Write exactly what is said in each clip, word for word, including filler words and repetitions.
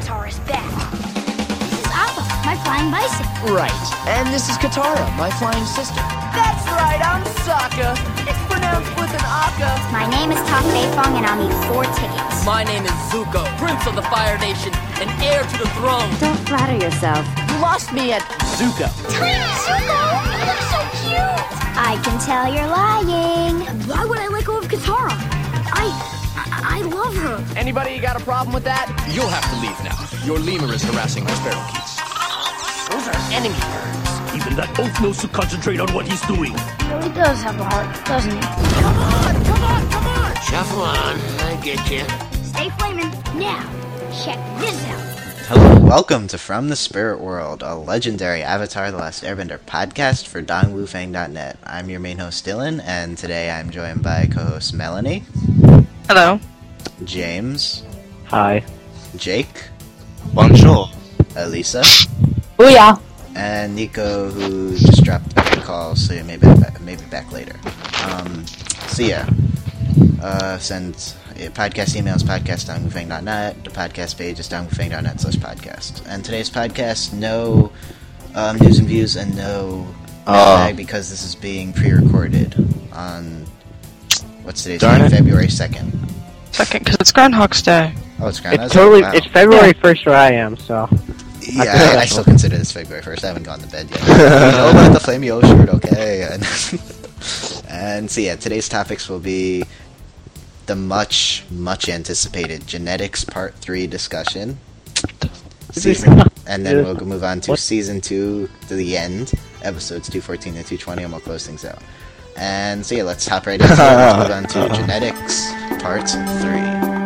Avatar is back. This is Appa, my flying bison. Right. And this is Katara, my flying sister. That's right, I'm Sokka. It's pronounced with an aka. My name is Tak Beifong, and I'll need four tickets. My name is Zuko, Prince of the Fire Nation, and heir to the throne. Don't flatter yourself. You lost me at Zuko. Tiny Zuko! You look so cute! I can tell you're lying. Why would I let go of Katara? I... I, I love her. Anybody got a problem with that? You'll have to leave now. Your lemur is harassing our sparrow geese. Those are enemy birds. Even that oaf knows to concentrate on what he's doing. Well, he does have a heart, doesn't he? Come on, come on, come on! Shuffle on, I get you. Stay flaming. Now, check this out. Hello, welcome to From the Spirit World, a legendary Avatar The Last Airbender podcast for Dong Wu Fang dot net. I'm your main host, Dylan, and today I'm joined by co-host Melanie. Hello. James. Hi. Jake. Bonjour. Elisa. Booyah. And Nico, who just dropped back a call, so you may be back, maybe back later. Um, so yeah, uh, send uh, podcast emails, podcast dong wu fang dot net. The podcast page is dong wu fang dot net slash podcast. And today's podcast, no um, news and views and no mailbag, uh, because this is being pre-recorded on, what's today's date? February second. Second, because it's Groundhog's Day. Oh, it's Groundhog's Day? It's totally, wow. It's February first where I am, so... Yeah, I, I still consider this February first. I haven't gone to bed yet. You know about the Flamey shirt, okay? And, and so yeah, today's topics will be the much, much anticipated Genetics Part three discussion. Season, and then we'll move on to what? Season two to the end, episodes two fourteen and two twenty, and we'll close things out. And so yeah, let's hop right into it. Let's move on to Genetics Part three.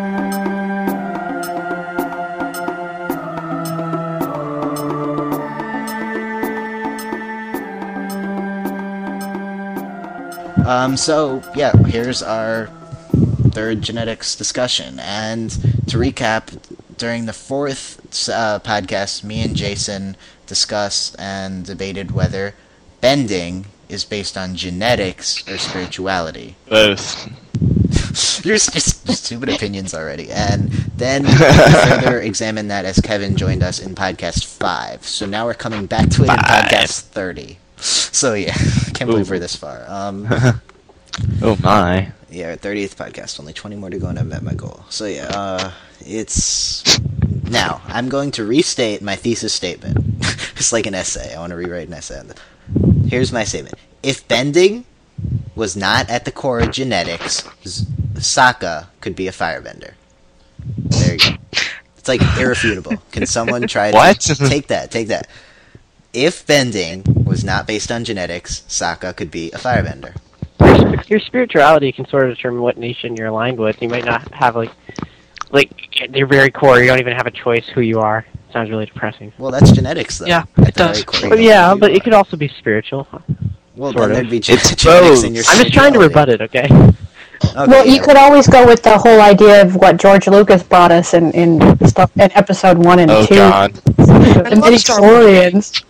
Um, so, yeah, here's our third genetics discussion, and to recap, during the fourth uh, podcast, me and Jason discussed and debated whether bending is based on genetics or spirituality. Both. There's just, just stupid opinions already, and then we further examined that as Kevin joined us in podcast five, so now we're coming back to it five. in podcast thirty. So yeah, I can't believe Ooh. we're this far. Um, oh my. Yeah, our thirtieth podcast, only twenty more to go and I've met my goal. So yeah, uh, it's... Now, I'm going to restate my thesis statement. It's like an essay. I want to rewrite an essay on that. Here's my statement. If bending was not at the core of genetics, Z- Sokka could be a firebender. There you go. It's like irrefutable. Can someone try to... What? Take that, take that. If bending was not based on genetics, Sokka could be a firebender. Your, your spirituality can sort of determine what nation you're aligned with. You might not have, like, like, at your very core, you don't even have a choice who you are. It sounds really depressing. Well, that's genetics, though. Yeah, at it does. Core, but yeah, but it could also be spiritual. Well, sort then of. there'd be gen- genetics in your I'm just trying to rebut it, okay? Okay, well, yeah. you could always go with the whole idea of what George Lucas brought us in in, stuff, in episode one and oh, two. God. The midi-chlorians.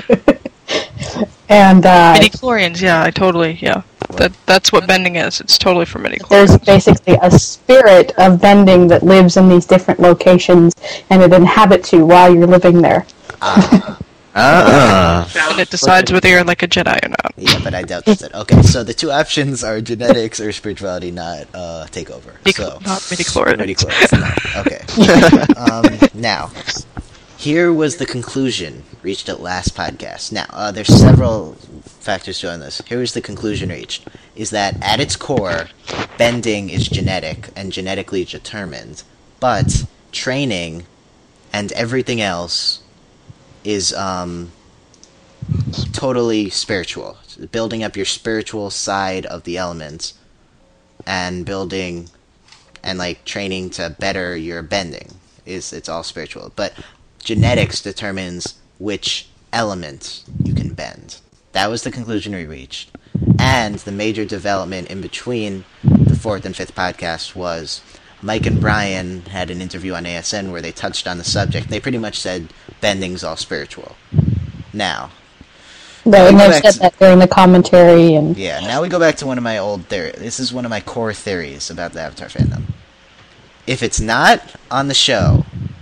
and, uh... Midi-chlorians, yeah, I totally, yeah. That That's what bending is. It's totally for midi-chlorians. There's basically a spirit of bending that lives in these different locations, and it inhabits you while you're living there. Ah. Uh-uh. And it decides whether you're like a Jedi or not. Yeah, but I doubt that. Okay, so the two options are genetics or spirituality, not uh, takeover. Midi- so, not midi-chlorians. Midi-chlorians, no. Okay. um, now, here was the conclusion reached at last podcast. Now, uh, there's several factors showing this. Here was the conclusion reached, is that at its core, bending is genetic and genetically determined, but training and everything else is um, totally spiritual. Building up your spiritual side of the elements and building and like training to better your bending is it's all spiritual. But genetics determines which element you can bend. That was the conclusion we reached. And the major development in between the fourth and fifth podcast was Mike and Brian had an interview on A S N where they touched on the subject. They pretty much said bending's all spiritual. Now, Right, and they've said that during the commentary. And yeah, now we go back to one of my old theories. This is one of my core theories about the Avatar fandom. If it's not on the show,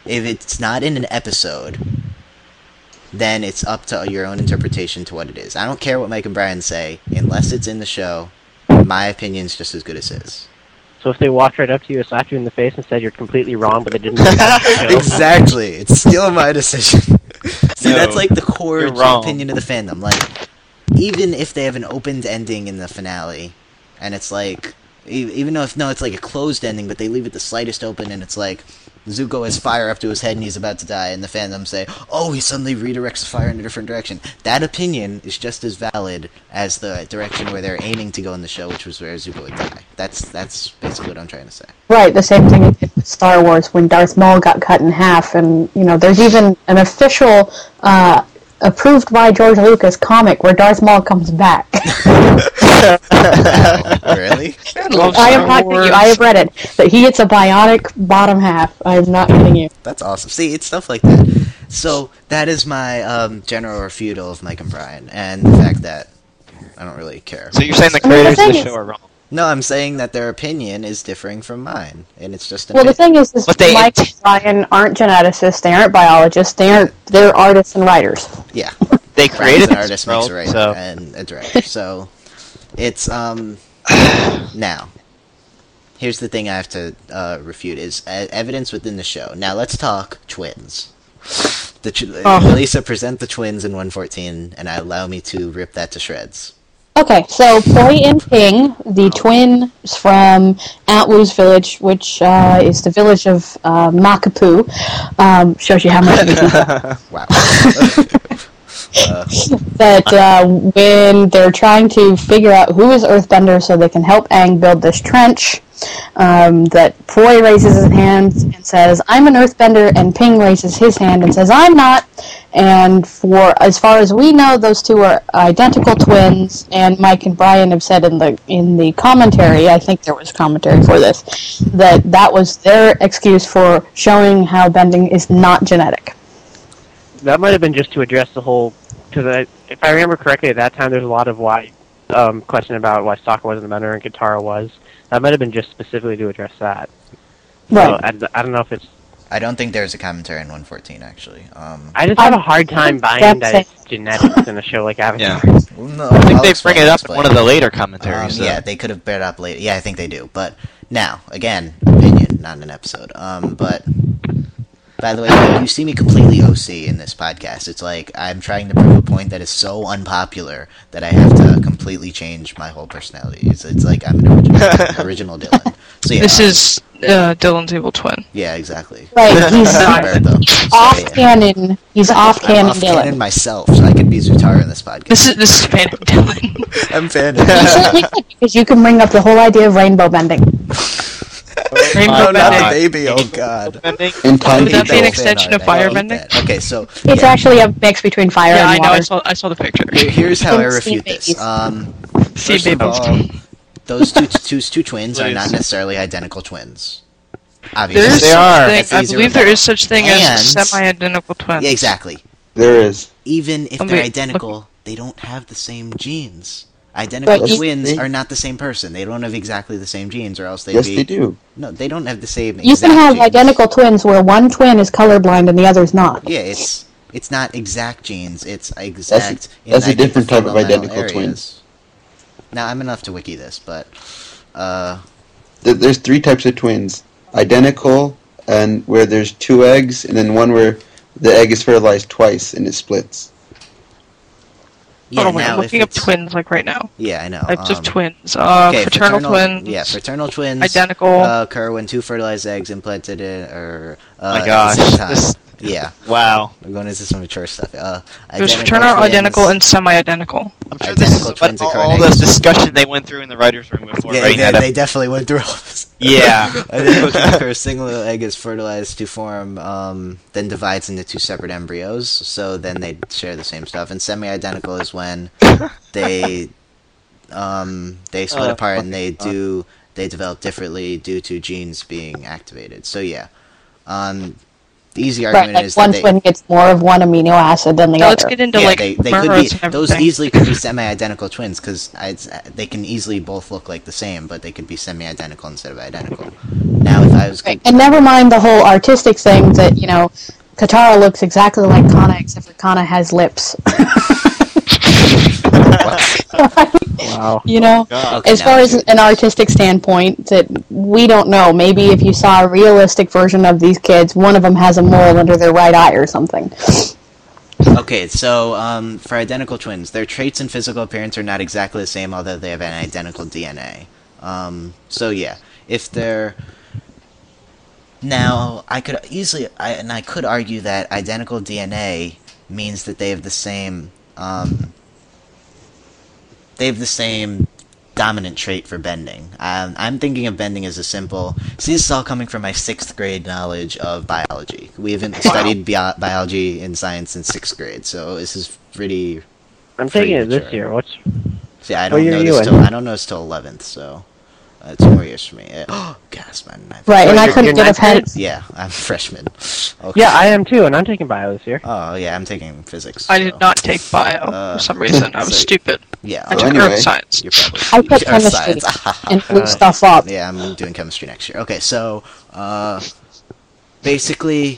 If it's not in an episode, then it's up to your own interpretation to what it is. I don't care what Mike and Brian say, unless it's in the show. My opinion's just as good as his. So if they walked right up to you, slapped you in the face, and said you're completely wrong, but they didn't. Say that, exactly. It's still my decision. See, No, that's like the core you're wrong. opinion of the fandom. Like, even if they have an opened ending in the finale, and it's like, e- even though if no, it's like a closed ending, but they leave it the slightest open, and it's like Zuko has fire up to his head and he's about to die, and the fandom say, "Oh, he suddenly redirects the fire in a different direction." That opinion is just as valid as the direction where they're aiming to go in the show, which was where Zuko would die. That's that's basically what I'm trying to say. Right, the same thing with Star Wars when Darth Maul got cut in half, and you know, there's even an official, uh, approved by George Lucas comic where Darth Maul comes back. Wow, really? I am not kidding you. I have read it. That he gets a bionic bottom half. I am not kidding you. That's awesome. See, it's stuff like that. So that is my um, general refutal of Mike and Brian, and the fact that I don't really care. So you're saying the I mean, the creators of the thing show is- are wrong? No, I'm saying that their opinion is differing from mine, and it's just an Well, the opinion. thing is, is But they- Mike and Brian aren't geneticists. They aren't biologists. They aren't. They're artists and writers. Yeah. They Brian's created an this artist, world, makes a writer, so and a director. So it's um now. Here's the thing I have to uh, refute is uh, evidence within the show. Now let's talk twins. The ch- Oh. Lisa, present the twins in one fourteen, and allow me to rip that to shreds. Okay, so Poi and Ping, the twins from Antwu's village, which uh, is the village of uh, Makapu, um, shows you how much of a Wow. that uh, when they're trying to figure out who is Earthbender so they can help Aang build this trench, um, that Poi raises his hand and says, "I'm an Earthbender," and Ping raises his hand and says, "I'm not." And for as far as we know, those two are identical twins. And Mike and Brian have said in the in the commentary, I think there was commentary for this, that that was their excuse for showing how bending is not genetic. That might have been just to address the whole, because if I remember correctly, at that time there's a lot of why um, question about why Sokka wasn't the bender and Katara was. That might have been just specifically to address that. Right. So I, I don't know if it's. I don't think there's a commentary in one fourteen, actually. Um, I just have a I'm- hard time buying that's that it. it's genetics in a show like Avatar. Yeah. well, no, I think I'll they explain, bring it I'll up in explain. one of the later Um, commentaries. so- yeah, they could have brought it up later. Yeah, I think they do. But now, again, opinion, not an episode. Um, but by the way, you, you see me completely O C in this podcast. It's like I'm trying to prove a point that is so unpopular that I have to completely change my whole personality. It's, it's like I'm an original, original Dylan. So yeah, This um, is uh, Dylan's evil twin. yeah, exactly. Right, he's Bad, though. So, off yeah. canon. He's off I'm canon off canon Dylan. myself, so I could be Zutara in this podcast. This is this is fan of Dylan. I'm fan You certainly could, because you can bring up the whole idea of rainbow bending. Rainbow Oh, not the bending. baby! Oh God! Bending? And time Would that be an Fan extension art, of I hate firebending? that. Okay, so It's yeah. actually a mix between fire Yeah, I and know. I water. saw I saw the picture. Here- Here's how I Steam refute this. babies. Um, See, first of babies. all, those two, two, two twins are Please. not necessarily identical twins. Obviously, There is They such are. thing. That's I easier believe to there is such thing as And- semi-identical twins. Yeah, exactly. There is. Even if Oh, they're wait, identical, they don't have the same genes. Identical But you- twins they- are not the same person. They don't have exactly the same genes, or else they'd Yes, be. they do. No, they don't have the same. You exact can have genes. identical twins where one twin is colorblind and the other's not. Yeah, it's it's not exact genes. It's exact. in that's a different type of fundamental identical areas. twins. Now I'm enough to wiki this, but uh, Th- There's three types of twins. Identical, and where there's two eggs, and then one where the egg is fertilized twice and it splits. yeah. Hold on, wait, now I'm if looking up it's- twins like right now. Yeah, I know. Types um, of twins. Uh, okay, fraternal, twins. Yeah, fraternal twins. Identical. Uh, occur when two fertilized eggs implanted in, or uh, My at gosh, the same time. this- Yeah, Wow. we're going into some mature stuff. Uh, There's identical fraternal, twins- identical, and semi-identical. I'm sure this is Identical what twins all, occur all in this eggs. discussion they went through in the writer's room before Yeah, writing they, that they up. definitely went through all this. Yeah. Identical twins occur. A single egg is fertilized to form, um, then divides into two separate embryos. So then they share the same stuff. And semi-identical is when they, um, they split Uh, apart and they okay. do they develop differently due to genes being activated. So yeah, um, The easy Right, argument like is one that they, twin gets more of one amino acid than the Now other. let's get into yeah, like they, they could Murrows be and those everything. easily could be semi-identical twins because they can easily both look like the same, but they could be semi-identical instead of identical. Now, if I was Right. And never mind the whole artistic thing that, you know, Katara looks exactly like Kana, except for Kana has lips. Wow. You know, Okay, as now far I as see. an artistic standpoint, that we don't know. Maybe if you saw a realistic version of these kids, one of them has a mole under their right eye or something. Okay, so um, for identical twins, their traits and physical appearance are not exactly the same, although they have an identical D N A. Um, so yeah, if they're now, I could easily, I, and I could argue that identical D N A means that they have the same, um, they have the same dominant trait for bending. Um, I'm thinking of bending as a simple. See, this is all coming from my sixth grade knowledge of biology. We haven't studied bio- biology and science in sixth grade, so this is pretty. I'm pretty taking it this mature. year. What's See, I what don't year know are you this in? till I don't know this till eleventh, so uh, two more years for me. Oh, gas, man! I've- Right, and I you're- couldn't you're get a ninth pen. grade? Yeah, I'm a freshman. Okay. Yeah, I am too, and I'm taking bio this year. Oh yeah, I'm taking physics. I so. did not take bio Uh, for some reason. I was so- stupid. Yeah, I oh, took anyway. earth science. You're probably I took Earth chemistry science. and blew Uh, stuff up. Yeah, I'm doing chemistry next year. Okay, so uh, basically,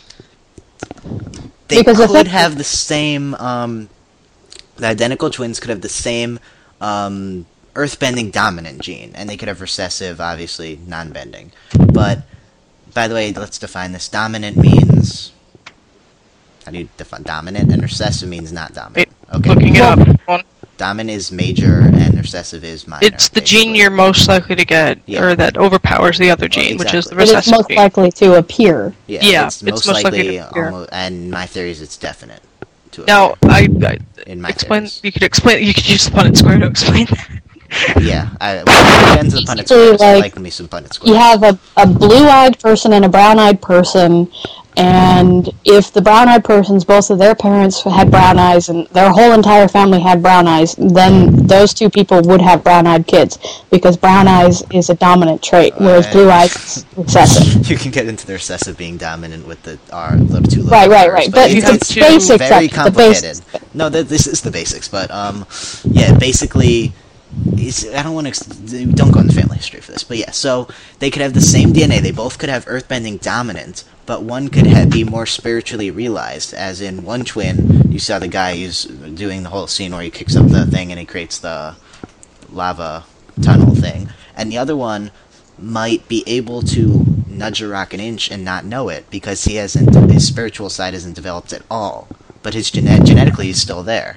they Because if could it- have the same. Um, the identical twins could have the same um, earthbending dominant gene, and they could have recessive, obviously non-bending. But by the way, let's define this. Dominant means. How do you define dominant? And recessive means not dominant. Okay. Looking it up. Well, Dominant is major, and recessive is minor. It's the gene basically. you're most likely to get, Yeah. or that overpowers the other gene, which is the exactly. It is recessive most gene. likely to appear. Yeah, Yeah, it's it's most most likely likely, to appear. almost, and my theory is it's definite. To Now, appear, I, I in my explain. theories. You could explain. You could use the Punnett square to explain that. Yeah, I, well, it depends on the Punnett Basically, squares. I like, like me some Punnett squares. You have a, a blue-eyed person and a brown-eyed person, and if the brown-eyed persons, both of their parents had brown eyes, and their whole entire family had brown eyes, then those two people would have brown-eyed kids, because brown eyes is a dominant trait, whereas Uh, blue eyes is recessive. You can get into the recessive being dominant with the R, the two little Right, right, Rs, right, But, but it's, the it's basics very of the complicated. basics. No, th- this is the basics, but um, yeah, basically, it's, I don't want to. Ex- don't go into family history for this, but yeah. So they could have the same D N A. They both could have earthbending dominant, but one could ha- be more spiritually realized. As in, one twin, you saw the guy who's doing the whole scene where he kicks up the thing and he creates the lava tunnel thing, and the other one might be able to nudge a rock an inch and not know it because he hasn't. His spiritual side isn't developed at all, but his gene- genetically is still there.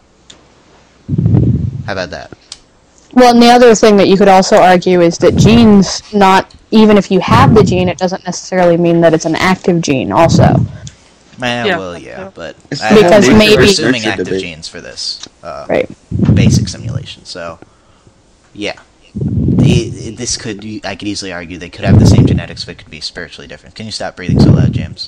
How about that? Well, and the other thing that you could also argue is that genes, not even if you have the gene, it doesn't necessarily mean that it's an active gene also. Eh, Yeah. well, yeah, but It's I- the Because we're maybe- assuming nurture active debate. genes for this uh, Right. basic simulation. So, yeah, the, this could I could easily argue they could have the same genetics, but could be spiritually different. Can you stop breathing so loud, James?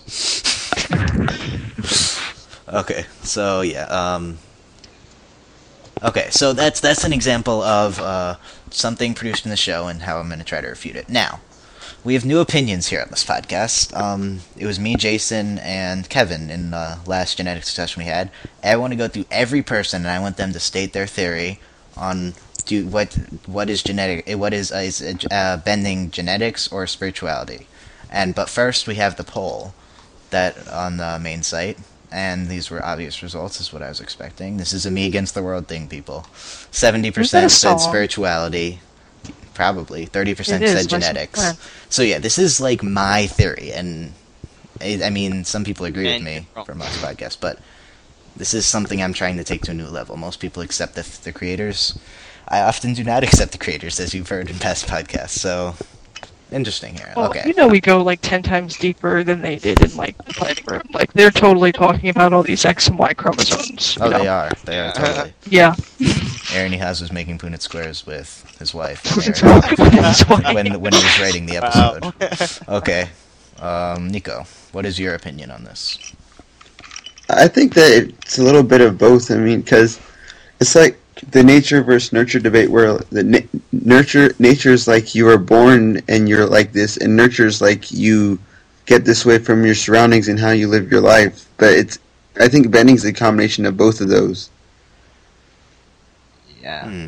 Okay, so yeah. Um, okay, so that's that's an example of uh, something produced in the show and how I'm going to try to refute it. Now, we have new opinions here on this podcast. Um, it was me, Jason, and Kevin in the last genetics discussion we had. I want to go through every person, and I want them to state their theory on do what what is genetic, what is uh, is uh, bending genetics or spirituality. And but first, we have the poll that on the main site. And these were obvious results, is what I was expecting. This is a me against the world thing, people. seventy percent Is that a said song? spirituality. Probably. thirty percent It is, said my genetics. plan. So yeah, this is like my theory. And I, I mean, some people agree with And me you're wrong. from last podcast, but this is something I'm trying to take to a new level. Most people accept the, the creators. I often do not accept the creators, as you've heard in past podcasts. So, interesting here. Well, okay. you know we go like ten times deeper than they did in like the planning room. Like they're totally talking about all these X and Y chromosomes. Oh, you know? they are. They are totally. Yeah. Aaron Ehaz was making Punnett squares with his wife Punnett Mary, squares. when when he was writing the episode. Okay, um, Nico, what is your opinion on this? I think that it's a little bit of both. I mean, because it's like the nature versus nurture debate, where the na- nurture nature is like you are born and you're like this, and nurture is like you get this way from your surroundings and how you live your life. But it's, I think bending is a combination of both of those. Yeah. Hmm.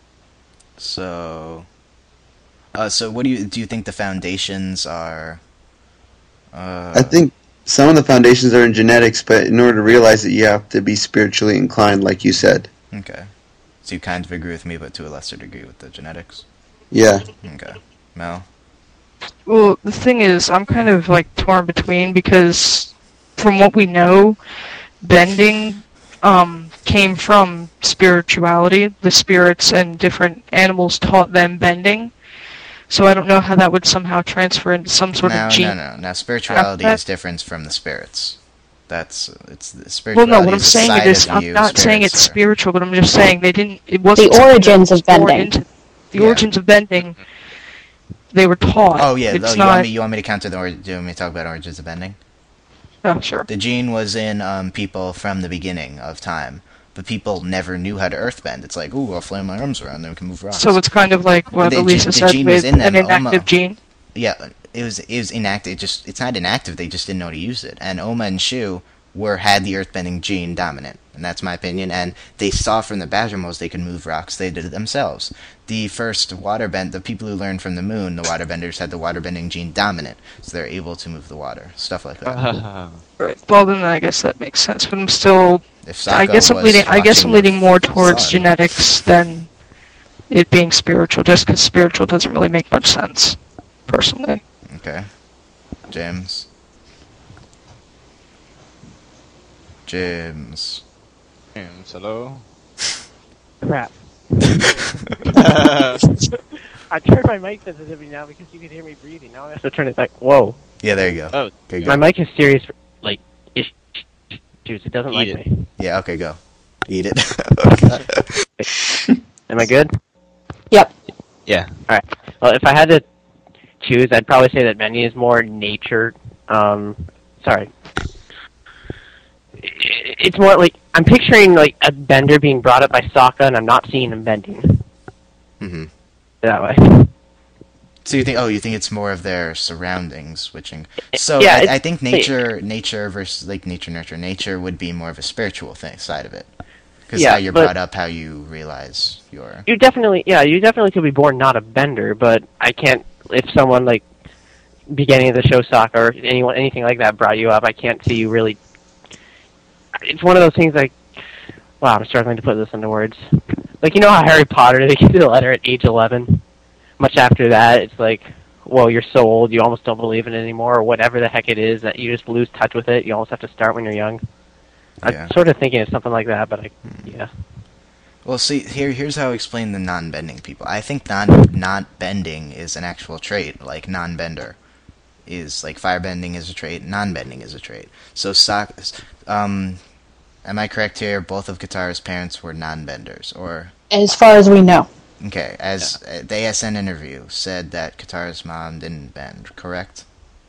So, uh, so what do you do? You think the foundations are? Uh, I think some of the foundations are in genetics, but in order to realize it, you have to be spiritually inclined, like you said. Okay. So you kind of agree with me, but to a lesser degree with the genetics. Yeah. Okay. Mel? Well, the thing is, I'm kind of like torn between because from what we know, bending um, came from spirituality. The spirits and different animals taught them bending. So I don't know how that would somehow transfer into some sort no, of gene. No, no, no. Now, spirituality That- is different from the spirits. That's it's the Well, spirituality. no, what I'm is a saying side is, of I'm you, not saying it's spirits are- spiritual, but I'm just saying they didn't. It wasn't The something that origins was of born bending. into- the Yeah. origins of bending. They were taught. Oh yeah, it's oh, you not. want me? You want me to counter the? Or, do you want me to talk about origins of bending? Oh, sure. The gene was in um, people from the beginning of time, but people never knew how to earthbend. It's like, ooh, I'll flame my arms around, then we can move rocks. So it's kind of like what The Elisa gene- the said gene was with in them, an inactive Oma. gene. Yeah, it was it was inactive. It just it's not inactive. They just didn't know how to use it. And Oma and Shu were had the earthbending gene dominant, and that's my opinion. And they saw from the Badgermoles they could move rocks. They did it themselves. The first waterbend, the people who learned from the moon, the waterbenders had the waterbending gene dominant, so they're able to move the water. Stuff like that. Right. Well, then I guess that makes sense. But I'm still. If I Sokka guess I'm was leading. I guess I'm watching leading more towards sun. genetics than it being spiritual, just because spiritual doesn't really make much sense, personally. Okay. James. James. James, hello? Crap. I turned my mic sensitivity now because you could hear me breathing. Now I have to turn it back. Whoa. Yeah, there you go. Oh, okay, go. My mic is serious, like, issues. It doesn't Eat like it. me. Yeah, okay, go. Eat it. Am I good? Yep. Yeah. Alright. Well, if I had to choose, I'd probably say that Benny is more nature. Um, sorry. It's more like, I'm picturing, like, a bender being brought up by Sokka, and I'm not seeing him bending. Mm-hmm. That way. So you think? Oh, you think it's more of their surroundings switching? So Yeah, I, it's- I think nature, nature versus like nature, nurture. Nature would be more of a spiritual thing side of it, because Yeah, how you're but- brought up, how you realize your. You definitely, yeah, you definitely could be born not a bender, but I can't, if someone, like, beginning of the show Sokka or anyone, anything like that brought you up, I can't see you really. It's one of those things like, wow, I'm struggling to put this into words. Like, you know how Harry Potter, they get to the letter at age eleven? Much after that, it's like, whoa, you're so old, you almost don't believe in it anymore, or whatever the heck it is, that you just lose touch with it. You almost have to start when you're young. Yeah. I'm sort of thinking of something like that, but I, yeah. Well, see, here, here's how I explain the non-bending people. I think non, not bending is an actual trait, like non-bender is like firebending is a trait, non-bending is a trait. So, Sok, um, am I correct here? Both of Katara's parents were non-benders, or As far as we know. okay, as uh, the A S N interview said that Katara's mom didn't bend, correct?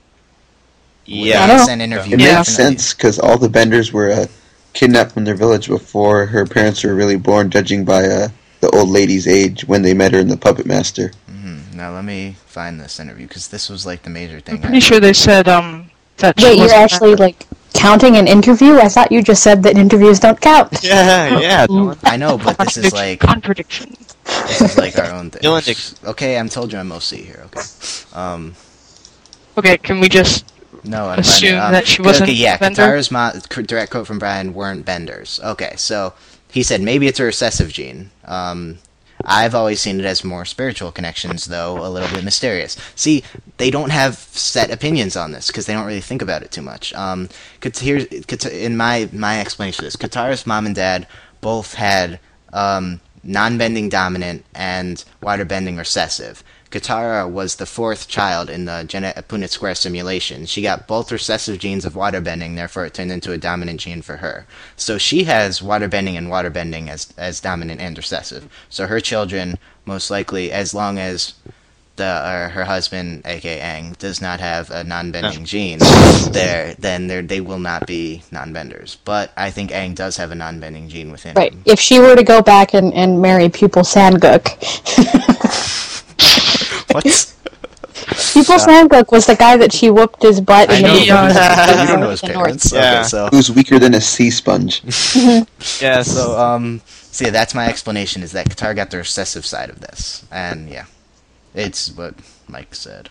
Yeah. The A S N interview. It Yeah. makes sense because all the benders were uh, kidnapped from their village before her parents were really born, judging by uh, the old lady's age when they met her in the Puppet Master. Mm-hmm. Now let me find this interview because this was like the major thing. I'm pretty sure they said um that. she Wait, you're wasn't actually, member. like, counting an interview? I thought you just said that interviews don't count. Yeah, yeah. Mm. I know, but this is like contradiction. this is like our own thing. Dylan Dix- Okay, I'm told you I'm O C here. Okay. Um. Okay, can we just No, I'm assume finding, um, that she wasn't Okay, yeah, a bender? Katara's mom. Direct quote from Brian: weren't benders. Okay, so he said maybe it's a recessive gene. Um. I've always seen it as more spiritual connections, though a little bit mysterious. See, they don't have set opinions on this because they don't really think about it too much. Um, Kat- here's, Kat- in my my explanation of this, Katara's mom and dad both had um, non-bending dominant and water-bending recessive. Katara was the fourth child in the Gen- Punnett Square simulation. She got both recessive genes of waterbending, therefore it turned into a dominant gene for her. So she has waterbending and waterbending as as dominant and recessive. So her children, most likely, as long as the uh, her husband, aka Aang, does not have a non-bending gene, there then they they will not be non-benders. But I think Aang does have a non-bending gene within Right. him. If she were to go back and, and marry Pupil Sanguk, What? People Sandcook was the guy that she whooped his butt I in know. the You don't beginning. know his parents. Yeah. Okay, so Who's weaker than a sea sponge? Yes. So, um, so yeah, that's my explanation, is that Qatar got the recessive side of this. And, yeah, it's what Mike said.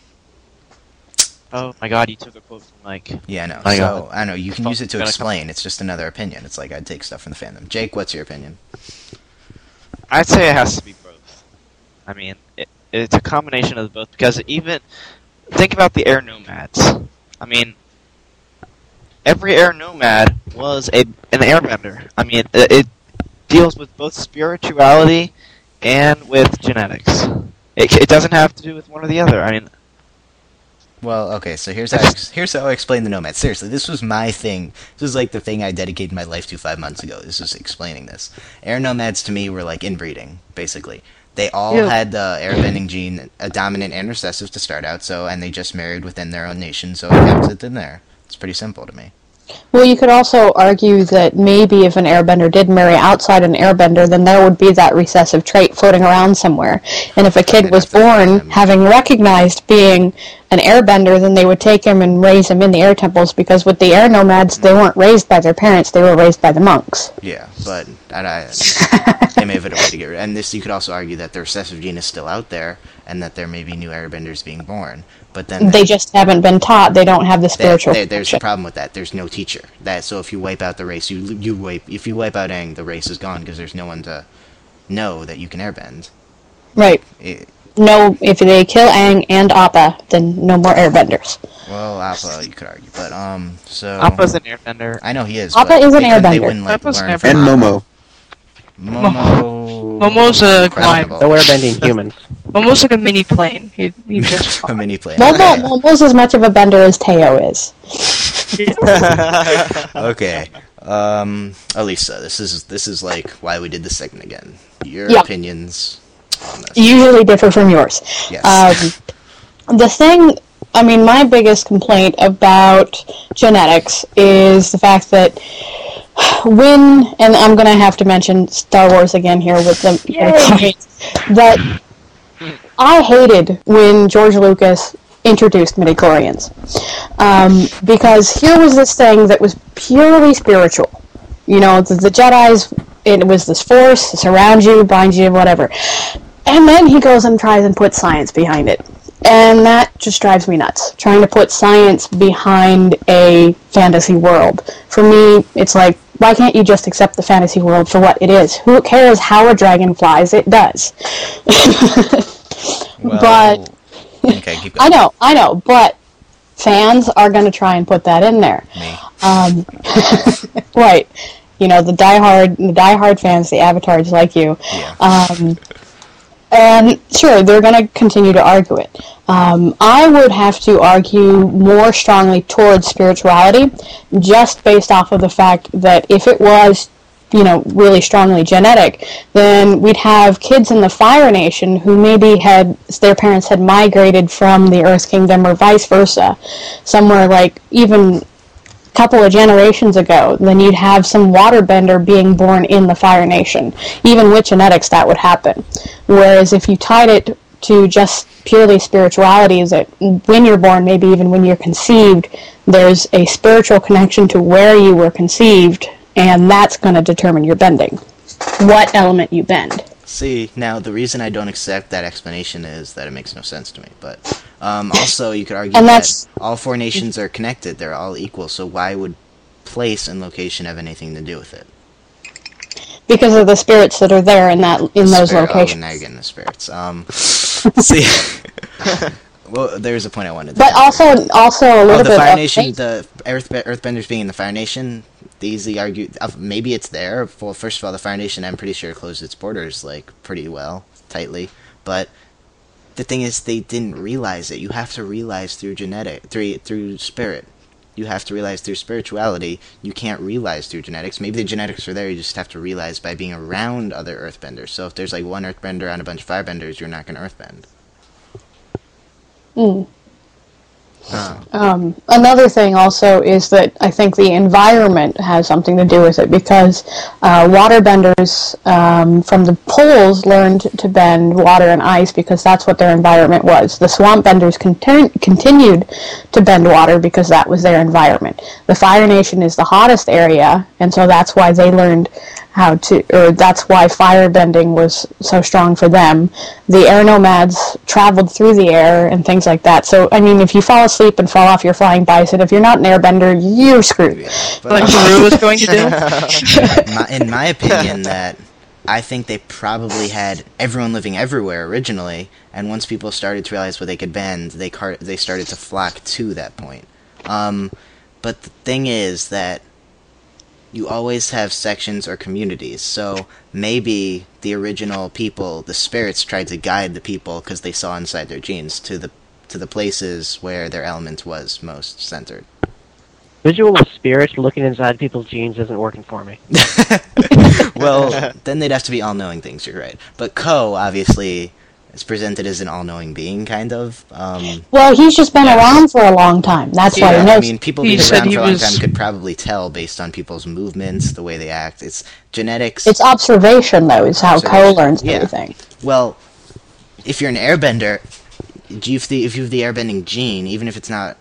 Oh my god, you took a quote from Mike. Yeah, I know. My so, God. I know, you can Fuck, use it to gonna explain. It's just another opinion. It's like I'd take stuff from the fandom. Jake, what's your opinion? I'd say it has to be both. I mean, it, it's a combination of both, because even, think about the air nomads. I mean, every air nomad was a an airbender. I mean, it, it deals with both spirituality and with genetics. It, it doesn't have to do with one or the other. I mean, Well, okay, so here's how I, ex- here's how I explain the Nomads. Seriously, this was my thing. This was like the thing I dedicated my life to five months ago. This was explaining this. Air Nomads to me were like inbreeding, basically. They all Yeah. had the airbending gene, a dominant and recessive to start out, so and they just married within their own nation, so it kept it in there. It's pretty simple to me. Well, you could also argue that maybe if an airbender did marry outside an airbender, then there would be that recessive trait floating around somewhere. And if a kid was born having recognized being an airbender, then they would take him and raise him in the air temples, because with the air nomads, they weren't raised by their parents, they were raised by the monks. Yeah, but I, I, they may have had a way to get rid. And this, you could also argue that the recessive gene is still out there, and that there may be new airbenders being born. But then They just haven't been taught, they don't have the That- spiritual there- there's the connection. problem with that. There's no teacher. That so if you wipe out the race, you you wipe. If you wipe out Aang, the race is gone because there's no one to know that you can airbend. Right. It, No, if they kill Aang and Appa, then no more airbenders. well, Appa, you could argue, but um, so Appa's an airbender. I know he is. Appa but is an they couldn't- They airbender. wouldn't like Appa's an learn airbender. from And Appa. Momo. Momo. Momo's a questionable. No airbending humans. Almost like a mini plane. He, he just A mini plane. Momo, Momo's as much of a bender as Teo is. Okay. Um, Elisa, this is this is like why we did this segment again. Your Yeah. opinions on this. Usually differ from yours. Yes. Um, the thing, I mean, my biggest complaint about genetics is the fact that when, and I'm going to have to mention Star Wars again here with the that I hated when George Lucas introduced midichlorians. Um, because here was this thing that was purely spiritual. You know, the, the Jedi's, it was this force, this around you, binds you, whatever. And then he goes and tries and puts science behind it. And that just drives me nuts. Trying to put science behind a fantasy world. For me, it's like, why can't you just accept the fantasy world for what it is? Who cares how a dragon flies? It does. Well, but okay, keep I going. know, I know, but fans are going to try and put that in there. Me. Um, right. You know, the diehard, the diehard fans, the avatars like you. Yeah. Um, and sure, they're going to continue to argue it. Um, I would have to argue more strongly towards spirituality, just based off of the fact that if it was, you know, really strongly genetic, then we'd have kids in the Fire Nation who maybe had, their parents had migrated from the Earth Kingdom or vice versa, somewhere like even couple of generations ago, then you'd have some waterbender being born in the Fire Nation. Even with genetics, that would happen. Whereas if you tied it to just purely spirituality, is that when you're born, maybe even when you're conceived, there's a spiritual connection to where you were conceived, and that's going to determine your bending. What element you bend. See, now the reason I don't accept that explanation is that it makes no sense to me. But um, also, you could argue And that that's- all four nations are connected; they're all equal. So why would place and location have anything to do with it? Because of the spirits that are there in that in those Spirit- locations. Oh, now you're getting the spirits. Um, see, well, there's a point I wanted. To But make. also, also a Oh, little the bit Fire of Nation, faith. the Earth Earthbenders being in the Fire Nation, they easily argue. Uh, maybe it's there. Well, first of all, the Fire Nation, I'm pretty sure, closed its borders like pretty well, tightly. But the thing is, they didn't realize it. You have to realize through genetic, through through spirit. You have to realize through spirituality. You can't realize through genetics. Maybe the genetics are there. You just have to realize by being around other Earthbenders. So if there's like one Earthbender on a bunch of Firebenders, you're not going to Earthbend. Mm. Uh, Um, another thing also is that I think the environment has something to do with it because uh, waterbenders um, from the poles learned to bend water and ice because that's what their environment was. The swamp benders contin- continued to bend water because that was their environment. The Fire Nation is the hottest area, and so that's why they learned how to, or that's why fire bending was so strong for them. The air nomads traveled through the air and things like that. So, I mean, if you fall asleep and fall off your flying bison, if you're not an airbender, you're screwed. Yeah, but, Like Haru was going to do? my, in my opinion, that I think they probably had everyone living everywhere originally, and once people started to realize what they could bend, they car- they started to flock to that point. Um, but the thing is that you always have sections or communities, so maybe the original people, the spirits, tried to guide the people because they saw inside their genes to the to the places where their element was most centered. Visual of spirits looking inside people's genes isn't working for me. Well, then they'd have to be all-knowing things, you're right. But Ko, obviously, is presented as an all-knowing being, kind of. Um, Well, he's just been around for a long time. That's why yeah, he knows. I mean, people He being said around he for a long was- time could probably tell based on people's movements, the way they act. It's genetics. It's observation, though, is how Ko Observation. learns Yeah. everything. Well, if you're an airbender, do you have the, if you have the airbending gene, even if it's not...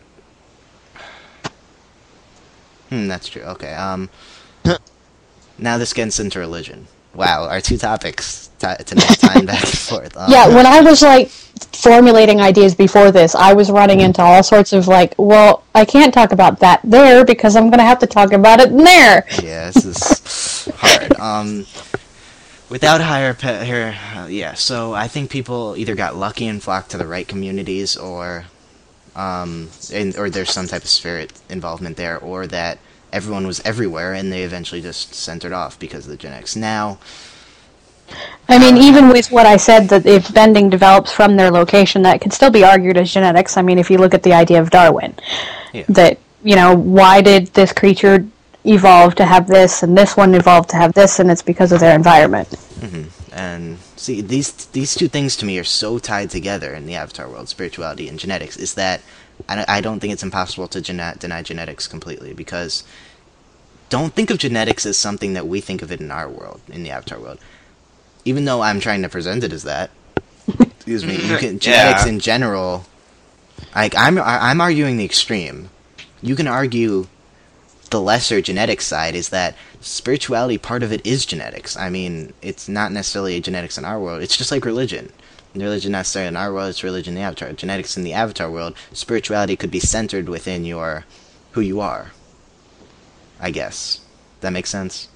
Hmm, that's true. Okay, um... now this gets into religion. Wow, our two topics t- tonight tying back and forth. Um, Yeah, when I was, like, formulating ideas before this, I was running into all sorts of, like, well, I can't talk about that there because I'm going to have to talk about it there. Yeah, this is hard. Um, without higher, pe- here, uh, yeah. So I think people either got lucky and flocked to the right communities, or, um, and, or there's some type of spirit involvement there, or that everyone was everywhere and they eventually just centered off because of the genetics. Now, I mean, even with what I said, that if bending develops from their location, that could still be argued as genetics. I mean, if you look at the idea of Darwin, Yeah. that, you know, why did this creature evolve to have this, and this one evolved to have this, and it's because of their environment. hmm and see, these these two things to me are so tied together in the Avatar world, spirituality and genetics, is that I, I don't think it's impossible to gene- deny genetics completely, because don't think of genetics as something that we think of it in our world, in the Avatar world. Even though I'm trying to present it as that, excuse me, you can, genetics Yeah. in general, like I'm I'm arguing the extreme. You can argue the lesser genetic side is that spirituality, part of it is genetics. I mean, it's not necessarily genetics in our world. It's just like religion. Religion not necessarily in our world, it's religion in the Avatar. Genetics in the Avatar world, spirituality could be centered within your, who you are. I guess. That makes sense?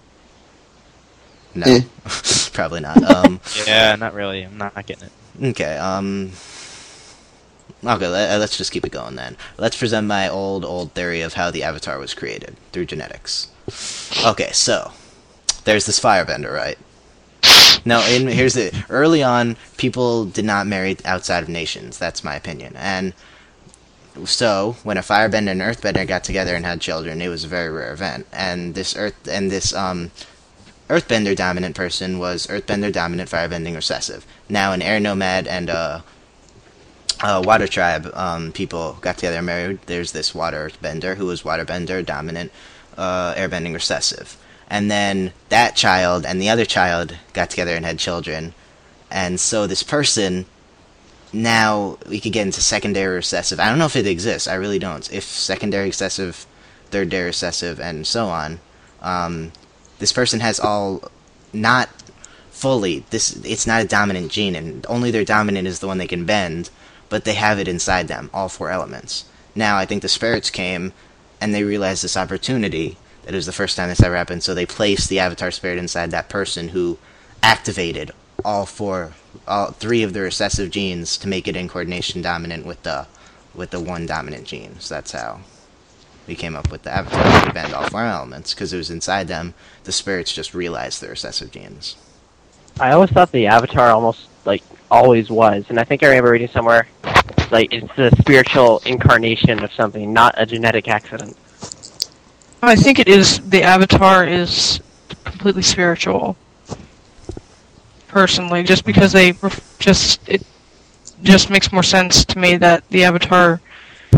No. Eh. Probably not. Um, Yeah, not really. I'm not getting it. okay, um... Okay, let, let's just keep it going then. Let's present my old, old theory of how the Avatar was created, through genetics. Okay, so, there's this firebender, right? Now, in, here's the... Early on, people did not marry outside of nations, that's my opinion. And so, when a firebender and earthbender got together and had children, it was a very rare event. And this earth... And this, um... earthbender dominant person was earthbender dominant, firebending recessive. Now, an air nomad and, uh... Uh, water tribe um, people got together and married. There's this water bender who was waterbender dominant, uh, airbending recessive. And then that child and the other child got together and had children. And so this person, now we could get into secondary recessive. I don't know if it exists. I really don't. If secondary recessive, third day recessive, and so on. Um, this person has all not fully. This it's not a dominant gene, and only their dominant is the one they can bend. But they have it inside them, all four elements. Now, I think the spirits came, and they realized this opportunity, that it was the first time this ever happened, so they placed the Avatar spirit inside that person who activated all four, all three of the recessive genes to make it in coordination dominant with the, with the one dominant gene. So that's how we came up with the Avatar to bend all four elements, because it was inside them. The spirits just realized the recessive genes. I always thought the Avatar almost, like, always was, and I think I remember reading somewhere, like, it's the spiritual incarnation of something, not a genetic accident. I think it is, the Avatar is completely spiritual. Personally, just because they ref- just, it just makes more sense to me that the Avatar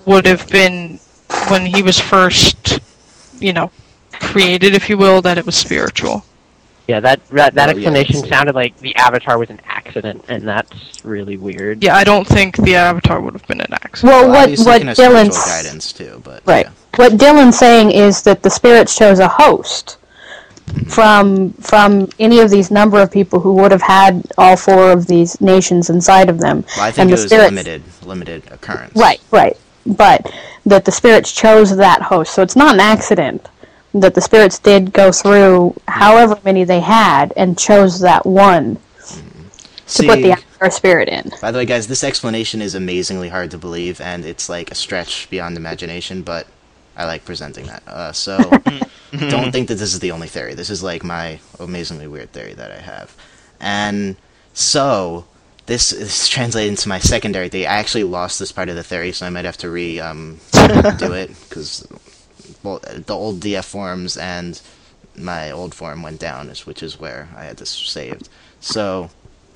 would have been when he was first, you know, created, if you will, that it was spiritual. Yeah, that that, that Well, yeah, explanation that's it. sounded like the Avatar was an accident, and that's really weird. Yeah, I don't think the Avatar would have been an accident. Well, what obviously what can have spiritual Dylan's guidance too, but right. yeah. What Dylan's saying is that the spirits chose a host from from any of these number of people who would have had all four of these nations inside of them. Well, I think and it the was spirits, limited, limited occurrence. Right, right. But that the spirits chose that host, so it's not an accident that the spirits did go through however many they had and chose that one See, to put the Avatar spirit in. By the way, guys, this explanation is amazingly hard to believe, and it's like a stretch beyond imagination, but I like presenting that. Uh, so, don't think that this is the only theory. This is like my amazingly weird theory that I have. And so, this is translated into my secondary theory. I actually lost this part of the theory, so I might have to re um, do it, because well, the old D F forms and my old form went down, which is where I had this saved. So,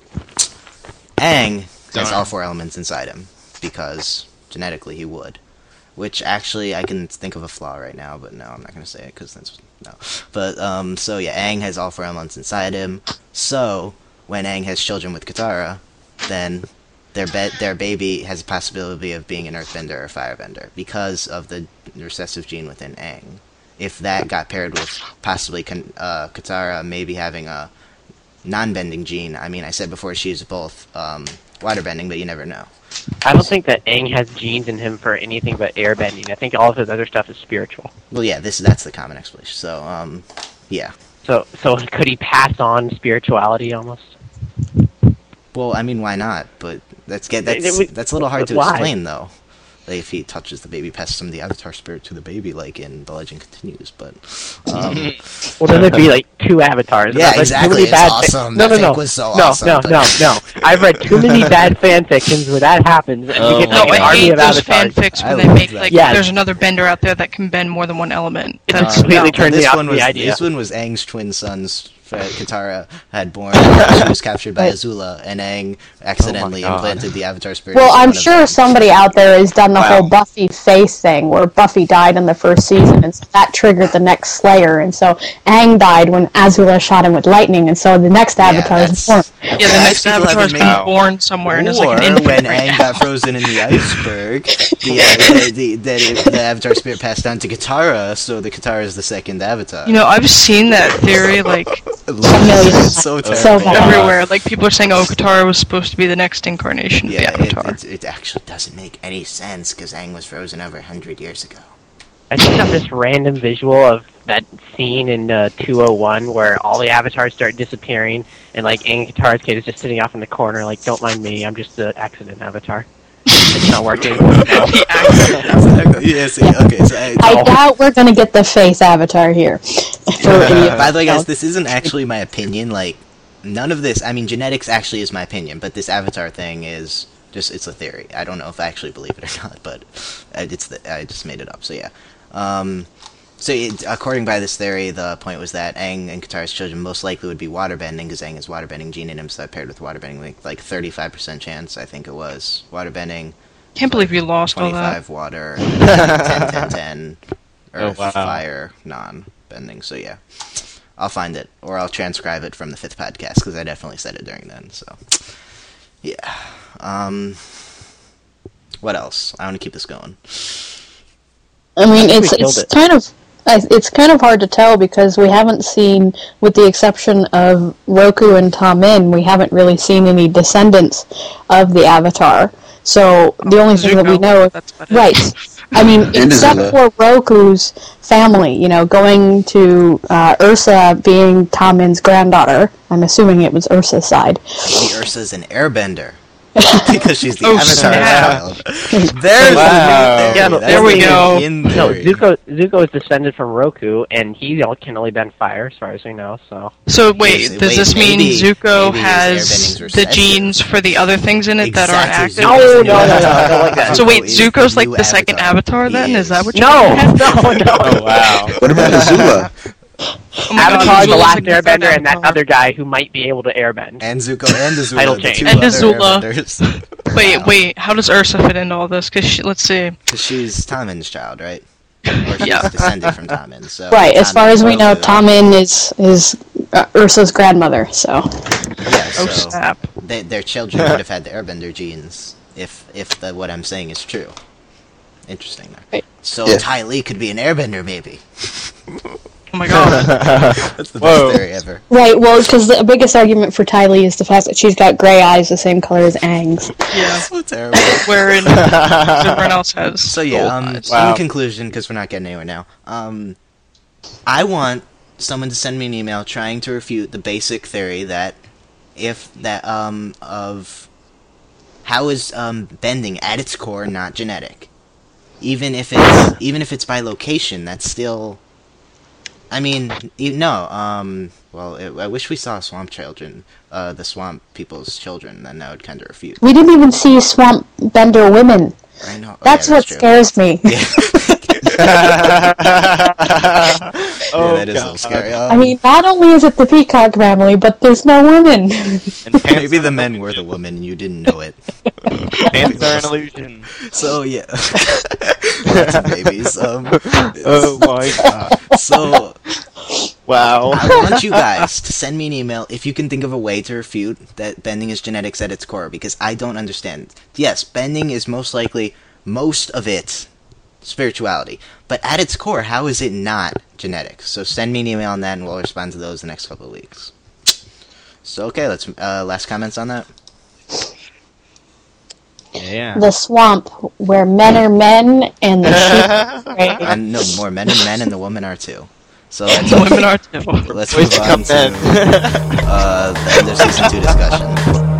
Aang has all four elements inside him, because genetically he would. Which actually, I can think of a flaw right now, but no, I'm not going to say it, because that's, no. But, um, so yeah, Aang has all four elements inside him, so, when Aang has children with Katara, then their be- their baby has a possibility of being an earthbender or a firebender, because of the recessive gene within Aang. If that got paired with possibly con- uh, Katara maybe having a non-bending gene, I mean, I said before she's both um, waterbending, but you never know. I don't think that Aang has genes in him for anything but airbending. I think all of his other stuff is spiritual. Well, yeah, this that's the common explanation. So, um, yeah. So, so could he pass on spirituality almost? Well, I mean, why not? But that's get that's It- it- that's a little hard to why? explain, though. Like, if he touches the baby, passes some of the Avatar spirit to the baby, like in The Legend Continues. But um, well, then there'd be like two avatars. Yeah, There's exactly. Too many It's bad awesome. No, no, That no, fic was so no, awesome, no, but- no, no. I've read too many bad fan fictions where that happens, and Oh we get my like No, an I army hate of those avatars. fanfics I when they love make, that. like, Yeah. there's another bender out there that can bend more than one element. It That's, completely no. turned this me off one the was idea. this one was Aang's twin sons. uh, Katara had born. She was captured by Azula, and Aang accidentally Oh my God. implanted the Avatar spirit. Well, into I'm one of sure them. somebody out there has done the Wow. whole Buffy face thing, where Buffy died in the first season, and so that triggered the next Slayer, and so Aang died when Azula shot him with lightning, and so the next Yeah, Avatar is that's- born. Yeah, the Perhaps next people Avatar's haven't been made- born somewhere and is like Or an infant when right Aang now. got frozen in the iceberg, the, uh, the, the, the, the Avatar spirit passed on to Katara, so the Katara is the second Avatar. You know, I've seen that theory, like, It's so terrible. So bad. everywhere. Like, people are saying, oh, Katara was supposed to be the next incarnation Yeah, of the it, Avatar. it, it actually doesn't make any sense, because Aang was frozen over a hundred years ago. I just have this random visual of that scene in uh, two oh one where all the avatars start disappearing, and like Aang Katara's kid is just sitting off in the corner, like, don't mind me, I'm just an accident avatar. It's not working. The accident. yeah, see, okay, so I, I doubt we're gonna get the Faith Avatar here. For any of By the way, guys, us. this isn't actually my opinion. Like, none of this. I mean, genetics actually is my opinion, but this Avatar thing is just it's a theory. I don't know if I actually believe it or not, but it's the, I just made it up. So yeah. Um, so it, according by this theory, the point was that Aang and Katara's children most likely would be waterbending, because Aang has waterbending gene in him, so that paired with waterbending, like like thirty-five percent chance, I think it was waterbending. Can't believe you lost all that. twenty-five water, ten, ten, ten, earth, Oh, wow. fire, non-bending. So yeah, I'll find it, or I'll transcribe it from the fifth podcast, because I definitely said it during then. So yeah. Um, what else? I want to keep this going. I mean, I think it's we killed it's it. kind of I- it's kind of hard to tell because we haven't seen, with the exception of Roku and Tamin, we haven't really seen any descendants of the Avatar. So the only thing that we Zuko, know, that's about it. right? I mean, And except Azula. for Roku's family, you know, going to uh, Ursa being Tamin's granddaughter. I'm assuming it was Ursa's side. Maybe Ursa's an airbender. Because she's the Oh, Avatar snap. child. There's Wow. a new theory. Yeah, but That's there we the go. in No, theory. Zuko Zuko is descended from Roku, and he can only bend fire, as far as we know. So So wait, Yes, does wait, this mean maybe- Zuko maybe his has airbendings were the recessive. genes for the other things in it that aren't Exactly, active? Zuko's No, the new no, no, no, Avatar. I don't like that. So wait, Zuko is Zuko's the like new the second Avatar He then? Is that is. what you're no, saying? no, no. Oh wow. What about Azula? Oh my God, Avatar, The Azula's Last like the third Airbender, and that Avatar. other guy who might be able to airbend. And Zuko and Azula, Title the change. two And other Azula. airbenders. Wait, wait. How does Ursa fit into all this? Cause she, let's see. 'Cause she's Tommen's child, right? Or she's Yeah. descended from Tommen. So Right, as far as we know, Tom. Tommen is is uh, Ursa's grandmother. So Yeah, Oh so snap! they, their children would have had the Airbender genes if if the, what I'm saying is true. Interesting. There. Right. So Yeah. Ty Lee could be an Airbender, maybe. Oh my God! That's the Whoa. best theory ever. right, well, because the biggest argument for Ty Lee is the fact that she's got gray eyes the same color as Aang's. Yeah, So terrible. wherein everyone else has. So yeah, gold um, eyes. Wow. in conclusion, because we're not getting anywhere now, um, I want someone to send me an email trying to refute the basic theory that if that um of how is um bending at its core not genetic, even if it's even if it's by location, that's still. I mean, e- no. Um, well, it, I wish we saw Swamp Children, uh, the Swamp People's children, then that would kind of refute. We didn't even see swamp bender women. I know. Oh, That's yeah, what true. scares me. Yeah. Oh, yeah, that is a little God. scary. I Um, mean, not only is it the Peacock family, but there's no women. And pants, maybe the men were the women and you didn't know it. pants are an illusion. So yeah, lots of babies. Um, Oh my God! so Wow. I want you guys to send me an email if you can think of a way to refute that bending is genetics at its core, because I don't understand. Yes, bending is most likely most of it spirituality, but at its core, how is it not genetics? So send me an email on that, and we'll respond to those the next couple of weeks. So okay, let's uh, last comments on that. Yeah. The swamp where men are men and the sheep are gray. And no, more men and men, and the women are too. So let's, The women are too. let's Ways move to on come to then. uh, the end of season two discussion.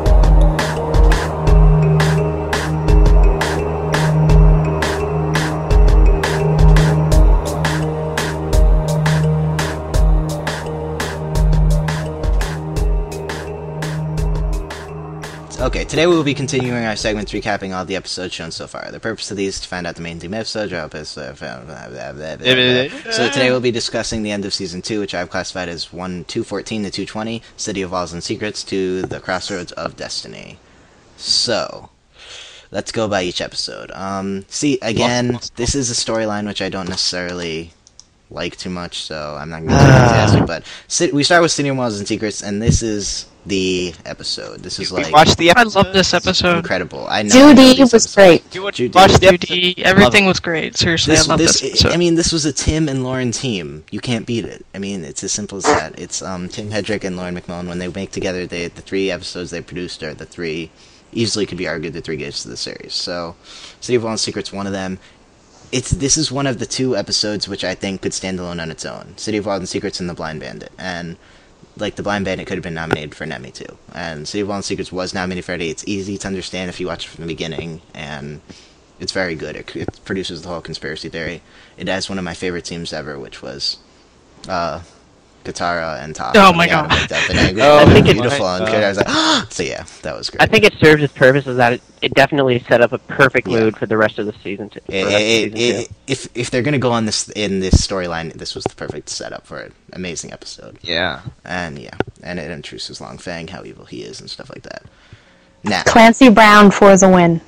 Okay, today we will be continuing our segments recapping all the episodes shown so far. The purpose of these is to find out the main theme episode, drop us, uh, blah, blah, blah, blah, blah. So today we'll be discussing the end of season two, which I've classified as one two fourteen to two twenty, City of Walls and Secrets to the Crossroads of Destiny. So, let's go by each episode. Um, see, again, this is a storyline which I don't necessarily like too much, so I'm not going to be enthusiastic, but Ci- we start with City of Walls and Secrets, and this is the episode. This is We like watched the I episode. love this episode. incredible. I know. I know Judy these was episodes. great. You watched Judy. watched the episode. Judy, everything was great. Seriously, This, I love this, this episode. I mean, this was a Tim and Lauren team. You can't beat it. I mean, it's as simple as that. It's um, Tim Hedrick and Lauren McMullen. When they make together, they, the three episodes they produced are the three, easily could be argued the three gifts of the series. So, City of Walls and Secrets, one of them. It's This is one of the two episodes which I think could stand alone on its own. City of Walls and Secrets and The Blind Bandit. And, like, The Blind Bandit could have been nominated for an Emmy, too. And City of Walls and Secrets was nominated for Eddie. It's easy to understand if you watch it from the beginning, and it's very good. It, it produces the whole conspiracy theory. It has one of my favorite teams ever, which was uh, Katara and Toph. Oh my Yeah, God. like that, and angry, Oh and my beautiful, and God. good. I was like, so yeah, that was great. I think it served its purpose is that it, it definitely set up a perfect Yeah. mood for the rest of the season. Two, for It- the rest of it- season it- two. if if they're gonna go on this in this storyline, this was the perfect setup for it. Amazing episode, Yeah. and yeah, and it introduces Long Fang, how evil he is, and stuff like that. Now, Clancy Brown for the win.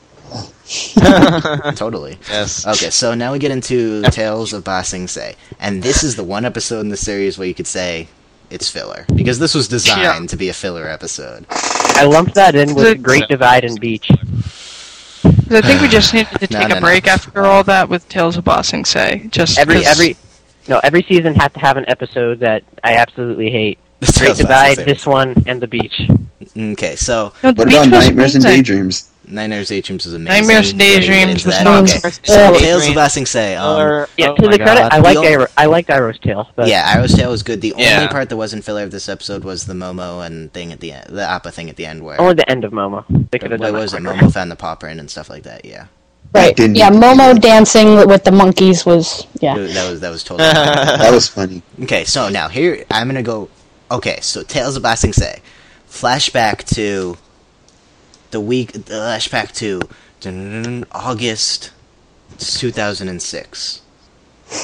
totally. Yes. Okay, so now we get into Tales of Ba Sing Se, and this is the one episode in the series where you could say it's filler, because this was designed Yeah. to be a filler episode. I lumped that in with The- Great Divide and Beach. 'Cause I think we just needed to No, take no, a no. break after all that with Tales of Ba Sing Se. Just Every 'cause- every no every season had to have an episode that I absolutely hate. The Great Tales of Ba Divide, Sing Se. this one, and the beach. Okay, so No, the What beach about was Nightmares and amazing. Daydreams? Nightmares and Daydreams was amazing. Nightmares and We're gonna get Daydreams into was that. not Okay, worth so it. Tales of Ba Sing Se. Um, Or- Yeah, oh to my the credit, God. I liked The Iroh, I liked Iroh's tale. But yeah, Iroh's Tale was good. The Yeah. only part that wasn't filler of this episode was the Momo and thing at the end, the Appa thing at the end, where only the end of Momo. They could have what done was that it? quicker. Momo found the pauper and stuff like that. Yeah, Right. didn't Yeah, need to be Momo there. dancing with the monkeys was, yeah. that was that was totally. That was funny. Okay, so now here I'm gonna go. Okay, so Tales of Ba Sing Se, flashback to the week. The flashback to dun, August two thousand six.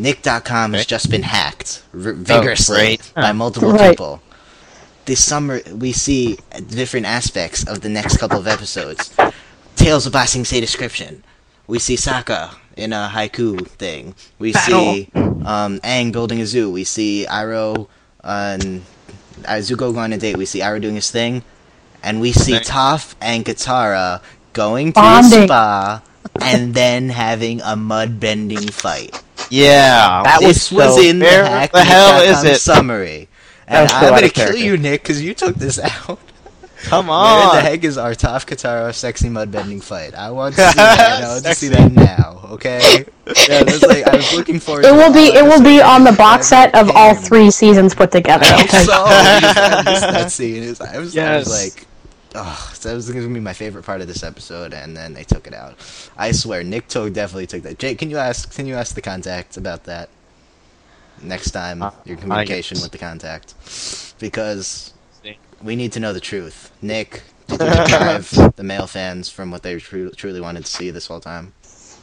Nick dot com has just been hacked r- vigorously great. by multiple Right. people. This summer, we see different aspects of the next couple of episodes. Tales of Ba Sing Se description. We see Sokka in a haiku thing. We Battle. see um, Aang building a zoo. We see Iroh and uh, Zuko going on a date. We see Iroh doing his thing. And we see Toph and Katara going to a Bonding. spa and then having a mud bending fight. Yeah. That was This was so- in the Where hack the hell Nick dot com is it? summary. That And was so I'm out gonna of kill character. you, Nick, because you took this out. Come Where on. the heck is our Toph Katara sexy mud bending fight? I want to see that. I want to see that now. Okay. Yeah, that's like I was looking forward. It to will be. all It will be episodes on the and box never set of all came. three seasons put together. I hope Okay. so. I missed that scene. It was, I was, I Yes. was like, oh, that was going to be my favorite part of this episode, and then they took it out. I swear, Nick took definitely took that. Jake, can you ask? Can you ask the contact about that next time? Uh, Your communication guess. with the contact, because See. we need to know the truth. Nick, did you deprive the male fans from what they tru- truly wanted to see this whole time?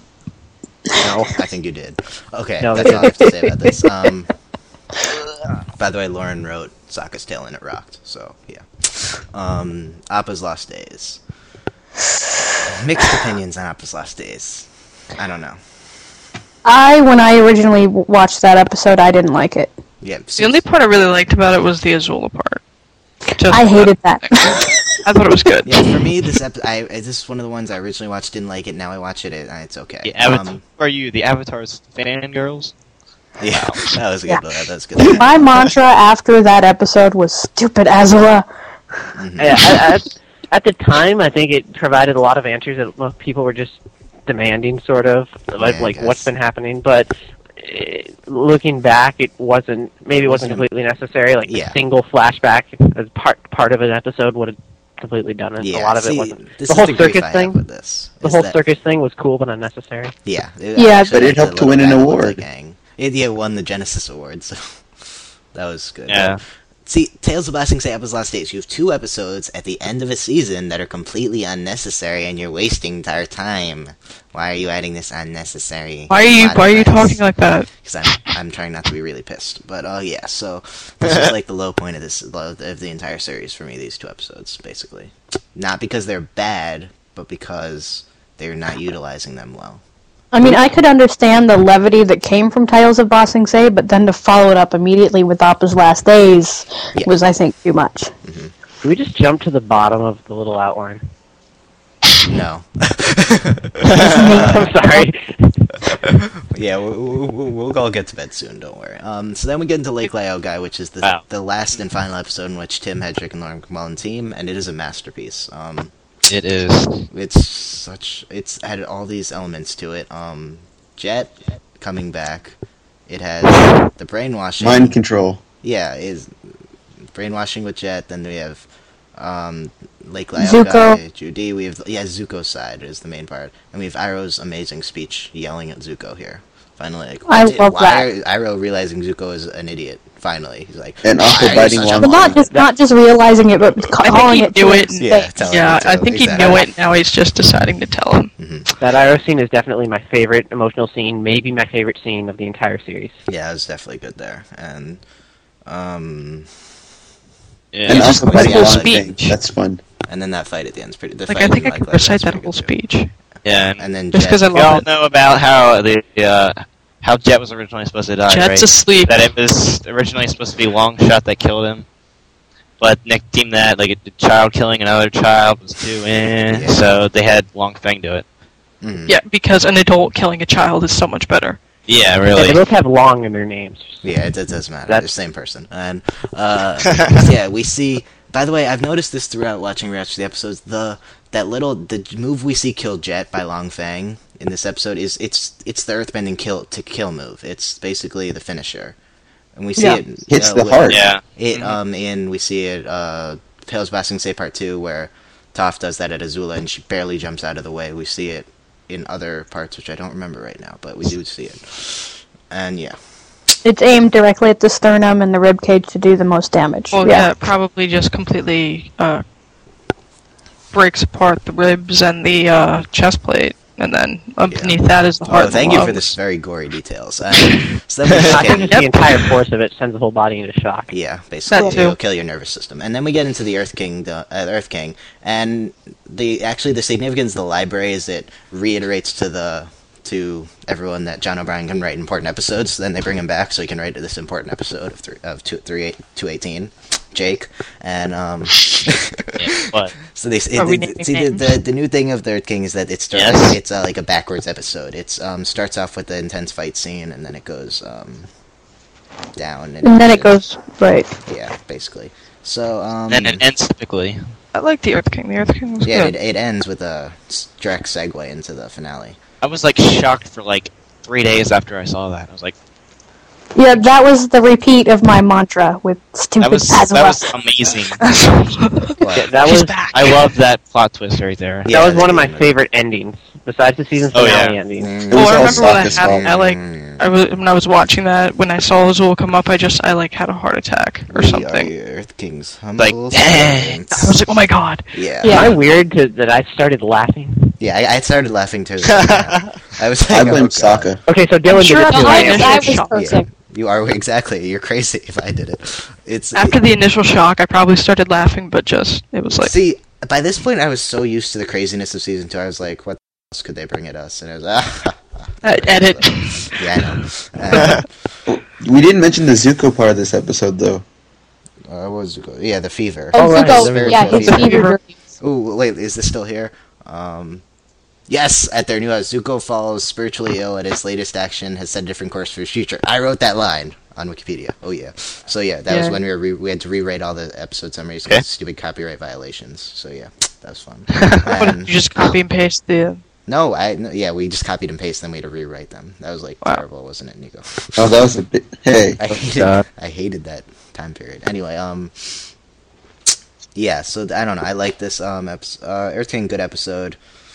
No. I think you did. Okay, No, that's they all I have to say about this. Um, by the way, Lauren wrote Sokka's tail and it rocked, so yeah. Um, Appa's Lost Days. Mixed opinions on Appa's Lost Days. I don't know. I, when I originally w- watched that episode, I didn't like it. Yeah, The only part I really liked about it was the Azula part. Just I hated that. I thought it was good. yeah, for me, this ep- I this is one of the ones I originally watched, didn't like it. Now I watch it, it it's okay. The Avatar. Um, Who are you? The Avatar's fangirls? yeah, that was a good. Yeah. That was good. My mantra after that episode was "Stupid Azula." Mhm. Yeah, at, at, at the time, I think it provided a lot of answers that most people were just demanding, sort of, like, Yeah, I like guess. what's been happening. But eh, looking back, it wasn't maybe it wasn't Wasn't- completely necessary. Like Yeah. a single flashback as part part of an episode would have completely done it. Yeah, a lot of see, it wasn't. this The is whole the grief circus I have thing. with this. The is whole that- circus thing was cool but unnecessary. Yeah, it Yeah, actually but it looked helped to like win an that. It looked award. like Aang. It yeah won the Genesis Award, so that was good. Yeah. See, Tales of Ba Sing Se Appa's Lost Days. You have two episodes at the end of a season that are completely unnecessary, and you're wasting entire time. Why are you adding this unnecessary? Why are you plot Why are you device? talking like that? Because I'm I'm trying not to be really pissed. But oh uh, yeah, so this is like the low point of this of the entire series for me. These two episodes, basically, not because they're bad, but because they're not utilizing them well. I mean, I could understand the levity that came from Tales of Ba Sing Se, but then to follow it up immediately with Appa's Last Days Yeah. was, I think, too much. Can we just jump to the bottom of the little outline? No. I'm sorry. Yeah, we'll, we'll, we'll all get to bed soon, don't worry. Um, so then we get into Lake Laogai, which is the Wow. the last and final episode in which Tim Hedrick and Lauren Mullen team, and it is a masterpiece. Um, It is. it's such it's had all these elements to it. Um, Jet coming back. It has the brainwashing. Mind control. Yeah, is brainwashing with Jet. Then we have um, Lake Laogai, Zuko. Judy. We have yeah, Zuko's side is the main part, and we have Iroh's amazing speech yelling at Zuko here. Finally, like I why love why that. are Iroh realizing Zuko is an idiot? Finally, he's like, And "Why also are you biting such a one But not just not just realizing it, but ca- I calling think it he knew to it. his Yeah, face. tell him Yeah, to- I think he exactly. knew it. Now he's just deciding to tell him. That Iroh scene is definitely my favorite emotional scene, maybe my favorite scene of the entire series. Yeah, it was definitely good there, and um, Yeah. And Yeah, also just biting the one whole thing. speech. That's fun. and then that fight at the end is pretty. The Like, fight I think in I could Lake Laogai recite is that pretty whole good, too. speech. Yeah, and And then Just Jet- 'cause I we all love it. know about how the uh, how Jet was originally supposed to die, Jet's right? asleep. That it was originally supposed to be Longshot that killed him, but Nick deemed that like a child killing another child was too eh, Yeah. so they had Long Feng do it. Mhm. Yeah, because an adult killing a child is so much better. Yeah, Yeah, really. they both have long in their names. Yeah, it, it does matter. That's- They're the same person. And uh, yeah, we see. By the way, I've noticed this throughout watching rewatch the episodes. The that little the move we see kill Jet by Long Feng in this episode is it's it's the earthbending kill to kill move. It's basically the finisher, and we see Yeah. it Hits uh, the with- heart. Yeah. It Mhm. um in we see it uh Tales of Ba Sing Se Part Two where Toph does that at Azula and she barely jumps out of the way. We see it in other parts which I don't remember right now, but we do see it. And yeah. It's aimed directly at the sternum and the rib cage to do the most damage. Well, yeah. that probably just completely uh, breaks apart the ribs and the uh, chest plate. and then underneath that is the heart. Oh, and thank the you for lungs. this very gory details. Uh, so then we I get- think just the entire force of it sends the whole body into shock. Yeah, basically, That too. it'll kill your nervous system. And then we get into the Earth King, the uh, Earth King, and the actually the significance of the library is it reiterates to the to everyone that John O'Brien can write important episodes. Then they bring him back so he can write this important episode of three, of two three eight two eighteen. Jake and um. Yeah, what? So they it, Are we it- naming see the, names? the the new thing of the Earth King is that it starts Yes. it's uh, like a backwards episode. It's um starts off with the intense fight scene and then it goes um down and, And then it goes right. yeah basically. So um And it ends typically. I like the Earth King. The Earth King was yeah it, good. it ends with a direct segue into the finale. I was like shocked for like three days after I saw that. I was like, Yeah, that was the repeat of my mantra with stupid that was Azula. that was amazing. But- Yeah, that She's was back. I love that plot twist right there. Yeah, that was one of my the- favorite endings, besides the season Oh, finale yeah. ending. It Well, was I all remember when I Sokka's had, fault. I like, I was when I was watching that when I saw Azul come up, I just I like had a heart attack or We are something. your Earth King's Like, humble dang. servants. I was like, oh my god. yeah Yeah. Am I weird to, that I started laughing? yeah I, I started laughing too. Yeah. I was I like, blame oh, God. Sokka. Okay, so Dylan sure did it that's too. why right? I- I was Shock. cursing. You are exactly. You're crazy if I did it. It's After the initial shock, I probably started laughing, but just it was like, see. By this point, I was so used to the craziness of season two. I was like, "What else could they bring at us?" And it was ah, uh, edit. yeah, I know. Uh, We didn't mention the Zuko part of this episode, though. uh, what was it called? Yeah, the fever. Oh, right. Zuko, Very yeah, cool his fever. fever. Ooh, wait, is this still here? Um, yes, at their new house, Zuko falls spiritually ill at his latest action, has set a different course for his future. I wrote that line on Wikipedia. Oh yeah. So yeah, that was Yeah. when we were re- we had to rewrite all the episode summaries Okay. because of stupid copyright violations. So yeah, that was fun. What, And- you just copy and paste the. no, I no, yeah, we just copied and pasted them. We had to rewrite them. That was like Wow. terrible, wasn't it, Nico? Oh, that was a bit. Hey. I hated God. I hated that time period. Anyway, um, yeah. So I don't know. I like this um episode. Uh, Earth King, good episode.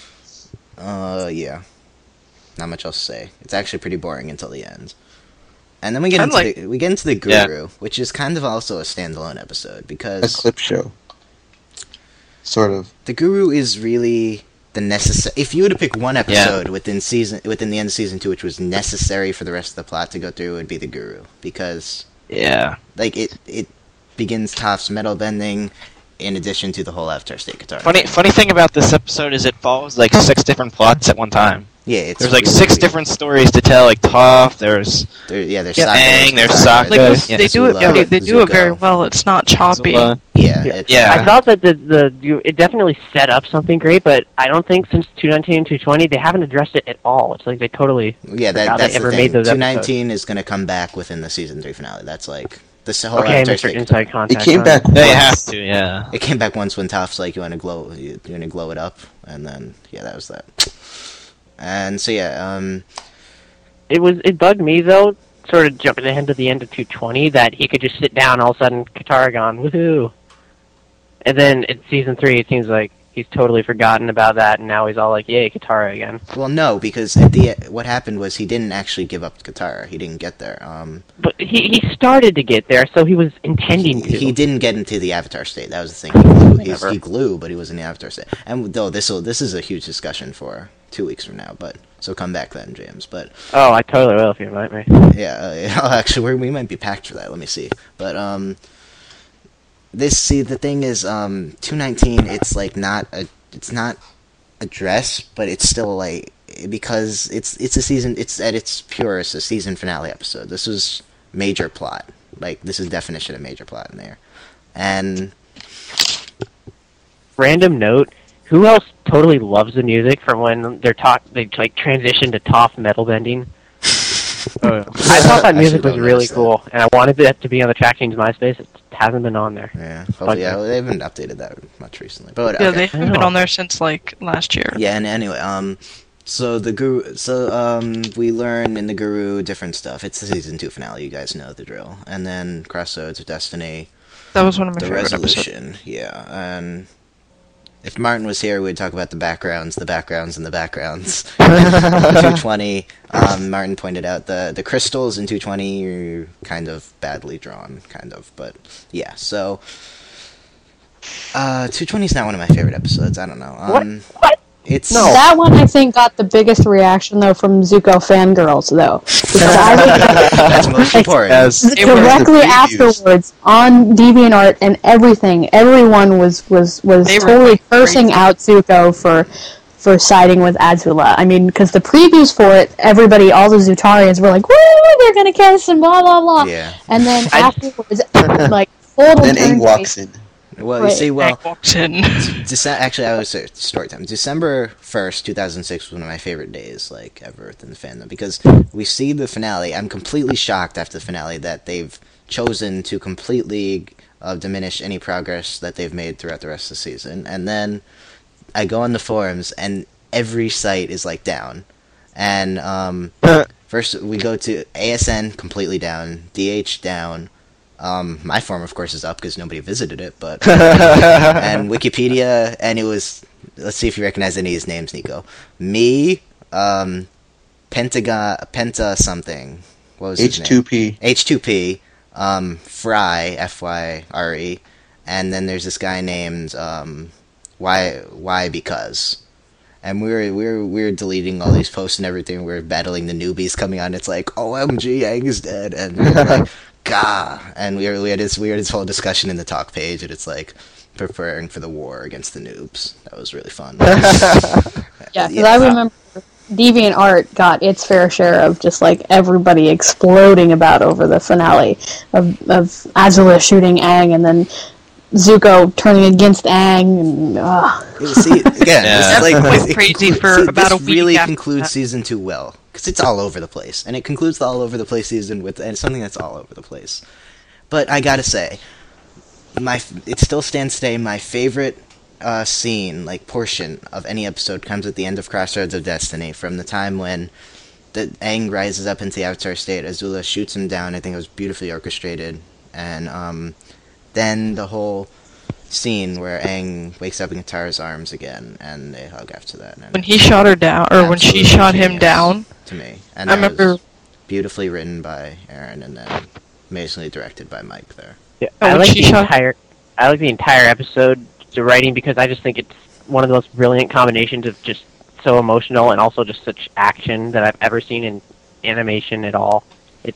Uh, yeah. Not much else to say. It's actually pretty boring until the end. And then we get I into like- the, we get into the Yeah. Guru, which is kind of also a standalone episode A because clip show. Sort of. the Guru is really the necessary. If you were to pick one episode within season within the end of season two, which was necessary for the rest of the plot to go through, it would be the Guru because Yeah. like it it begins Toph's metal bending, in addition to the whole Avatar State guitar. Funny funny thing about this episode is it follows like six different plots at one time. Yeah, it's There's like really six weird. different stories to tell. Like Toph, there's There, yeah, there's Yeah, Sokka, Aang, there's Katara, Sokka. Like, there's Yeah. they do it. Azula, They, they do it very Zuko. well. It's not choppy. Azula. Yeah, Yeah. it's- Yeah. I thought that the the you, it definitely set up something great, but I don't think since two nineteen and two twenty they haven't addressed it at all. It's like they totally yeah. That, forgot that's they the ever thing. made those Two episodes. nineteen is going to come back within the season three finale. That's like this whole Okay, Avatar Mister State Inside It Contact. came huh? back They once. have to, yeah. It came back once when Toph's like, "You want to glow? You, you want to glow it up?" And then yeah, that was that. And so yeah, um, It was it bugged me though, sort of jumping ahead to the end of two twenty, that he could just sit down all of a sudden, Katara gone, woohoo. And then in season three, it seems like he's totally forgotten about that, and now he's all like, yay, Katara again. well, no, because at the what happened was he didn't actually give up Katara. He didn't get there. Um, But he he started to get there, so he was intending he, to. he didn't get into the Avatar state. That was the thing. He glue, he's, Never. he glue, but he was in the Avatar state. And though this will this is a huge discussion for two weeks from now, but so come back then, James. But Oh, I totally will if you invite me. yeah, uh, yeah oh, actually, we're, we might be packed for that. Let me see. But um, this see the thing is um, two nineteen. It's like not a it's not addressed, but it's still like because it's it's a season. It's at its purest a season finale episode. This was major plot. Like this is definition of major plot in there, and Random note, who else totally loves the music from when they're talk they like transition to Toph metal bending? I thought that Actually music was don't really notice that. cool, and I wanted that to be on the track change MySpace. It hasn't been on there. Yeah, hopefully, yeah, they haven't updated that much recently. But Yeah, okay. they haven't been on there since like last year. Yeah, and anyway, um, so the guru, so um, we learn in the Guru different stuff. It's the season two finale. You guys know the drill. And then Crossroads of Destiny, That was one of my the favorite episodes. resolution. Yeah, and if Martin was here, we'd talk about the backgrounds, the backgrounds, and the backgrounds. two twenty, um, Martin pointed out the the crystals in two twenty are kind of badly drawn, kind of, but yeah. So, uh, two twenty is not one of my favorite episodes. I don't know. Um, What? It's That one I think got the biggest reaction though from Zuko fangirls though. Because I was That's most important. Yes. directly afterwards on DeviantArt and everything, everyone was was was They were totally like cursing crazy. out Zuko for for siding with Azula. I mean, because the previews for it, everybody, all the Zutarians were like, "Woo, they're gonna kiss," and blah blah blah. Yeah. And then I- afterwards, like total Then Aang turn walks in. Well, you Right. see, well, Hank walks in. Dece- actually, I was say story time. December first, two thousand six, was one of my favorite days, like ever within the fandom, because we see the finale. I'm completely shocked after the finale that they've chosen to completely uh, diminish any progress that they've made throughout the rest of the season. And then I go on the forums, and every site is like down. And um, first we go to A S N completely down, D H down. Um, my forum, of course, is up because nobody visited it, but and Wikipedia, and it was. Let's see if you recognize any of his names, Nico. Me, um, Pentagon, Penta something. What was his H two P. name? H two P. Um, Fry, F Y R E, and then there's this guy named um, Why Why Because. And we were we were we were deleting all these posts and everything. We were battling the newbies coming on. It's like, O M G, Aang is dead, and we were like, Gah! And we were we had this we had this whole discussion in the talk page, and it's like preparing for the war against the noobs. That was really fun. Yeah, because I remember DeviantArt got its fair share of just like everybody exploding about over the finale of of Azula shooting Aang and then Zuko turning against Aang and uh. See, again, Yeah. it's like That's it crazy conclu- for see, about this a week really after concludes that. season two well, because it's all over the place, and it concludes the all over the place season with and something that's all over the place. But I gotta say, my it still stands today. My favorite uh, scene, like portion of any episode, comes at the end of Crossroads of Destiny, from the time when the Aang rises up into the Avatar state. Azula shoots him down. I think it was beautifully orchestrated, and um, then the whole scene where Aang wakes up in Katara's arms again, and they hug after that. And When he shot her down, or when she absolutely shot him genius down, to me, and I that remember. was beautifully written by Aaron, and then amazingly directed by Mike there. Yeah, Oh, I when like she the shot- entire. I like the entire episode, the writing, because I just think it's one of the most brilliant combinations of just so emotional and also just such action that I've ever seen in animation at all. It's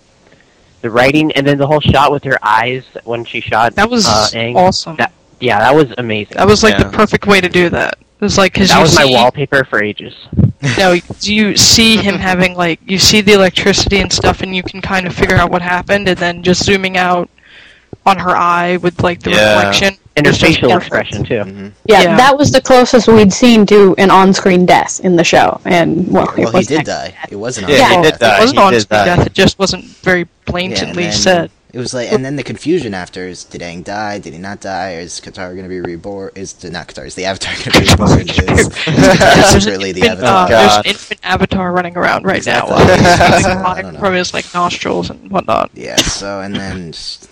the writing, and then the whole shot with her eyes when she shot. That was uh, Aang, awesome. That, yeah, that was amazing. That was like Yeah. the perfect way to do that. It was like, cause that you was my see, wallpaper for ages. No, you see him having like you see the electricity and stuff, and you can kind of figure out what happened, and then just zooming out on her eye with like the Yeah. reflection And her was just facial perfect. expression too. Mm-hmm. Yeah, Yeah. that was the closest we'd seen to an on-screen death in the show, and well, it Well, he was did actually- die. It wasn't Yeah, on he death. did die. It wasn't He on did screen die. death. It just wasn't very Yeah, and blatantly then said. It was like, and then the confusion after is: did Aang die? Did he not die? Or is Katara going to be reborn? Is the not Katara? Is the Avatar going to be reborn? Is Katara secretly the Infant, Avatar? uh, there's God. an infant Avatar running around right Exactly. now. Uh, he's I getting don't fire know. from his like nostrils and whatnot. Yeah. So and then just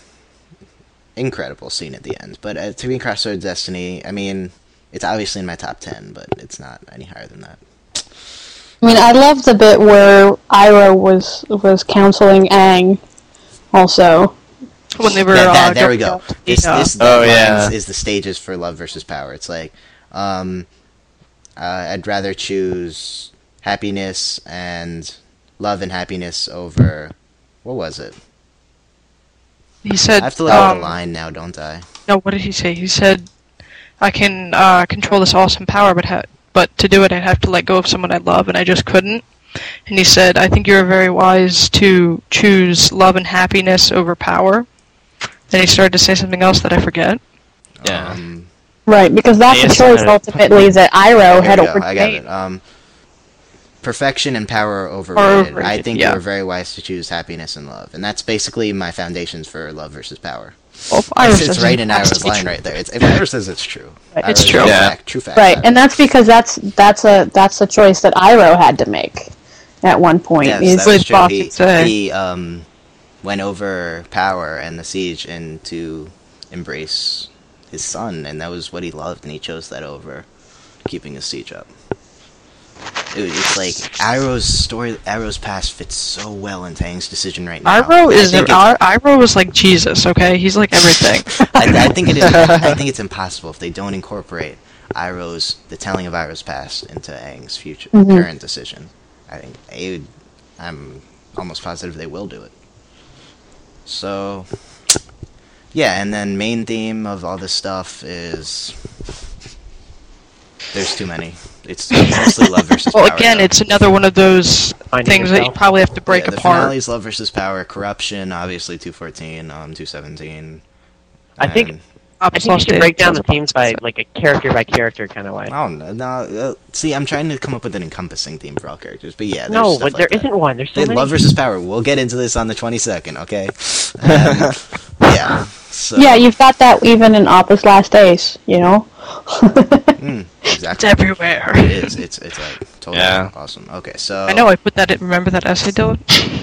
incredible scene at the end. But uh, to be Crossroads Destiny, I mean, it's obviously in my top ten, but it's not any higher than that. I mean, I love the bit where Iroh was was counseling Aang. Also, When they were Yeah, that- uh, there we going go. out to This, the, uh, this Oh, that yeah. line is, is the stages for Love versus Power. It's like, um, uh, I'd rather choose happiness and love and happiness over. What was it? he said, I have to look at um, the line now, don't I? no, what did he say? He said, I can uh, control this awesome power, but ha- but to do it, I'd have to let go of someone I love, and I just couldn't. And he said, I think you're very wise to choose love and happiness over power. Then he started to say something else that I forget. Yeah. Um, right, because that's the Yes, choice uh, ultimately that Iroh There had we go. already I got made. it. Um, perfection and power are overrated. I overrated, think yeah. you were very wise to choose happiness and love, and that's basically my foundations for love versus power. Well, if It's, Iroh it's says right it in has to Iroh's be line true. right there. It's, if Iroh says it's true. Right, it's Iroh true. says Yeah. fact, true fact. Right, and that's because that's that's a that's a choice that Iroh had to make at one point. Yes, Is- that was With true. Bach He, and say. he um, went over power and the siege and to embrace his son, and that was what he loved, and he chose that over keeping the siege up. It, it's like Iroh's story, Iroh's past fits so well into Aang's decision right now. Iroh I is think I- it's- Iroh is like Jesus, okay? He's like everything. I, I think it is. I think it's impossible if they don't incorporate Iroh's the telling of Iroh's past into Aang's future Mhm. current decision. I think they, I'm almost positive they will do it. So, yeah, and then main theme of all this stuff is there's too many. It's mostly love versus Well, power. again, though. it's another one of those Finding things that you yourself. probably have to break yeah, the apart. finale is love versus power, corruption, obviously two fourteen, um, two seventeen. I think and- I think you should break down the themes by like a character by character kind of way. I don't know. No, uh, see, I'm trying to come up with an encompassing theme for all characters, but yeah, there's No, stuff but like there that. isn't one. There's so Then many. love versus power. We'll get into this on the twenty-second, okay? Um, yeah. So, Yeah, you've got that even in Appa's last days, you know? mm, exactly. It's everywhere. It is. It's it's like totally Yeah. awesome. Okay, so I know I put that in. Remember that essay, Dylan?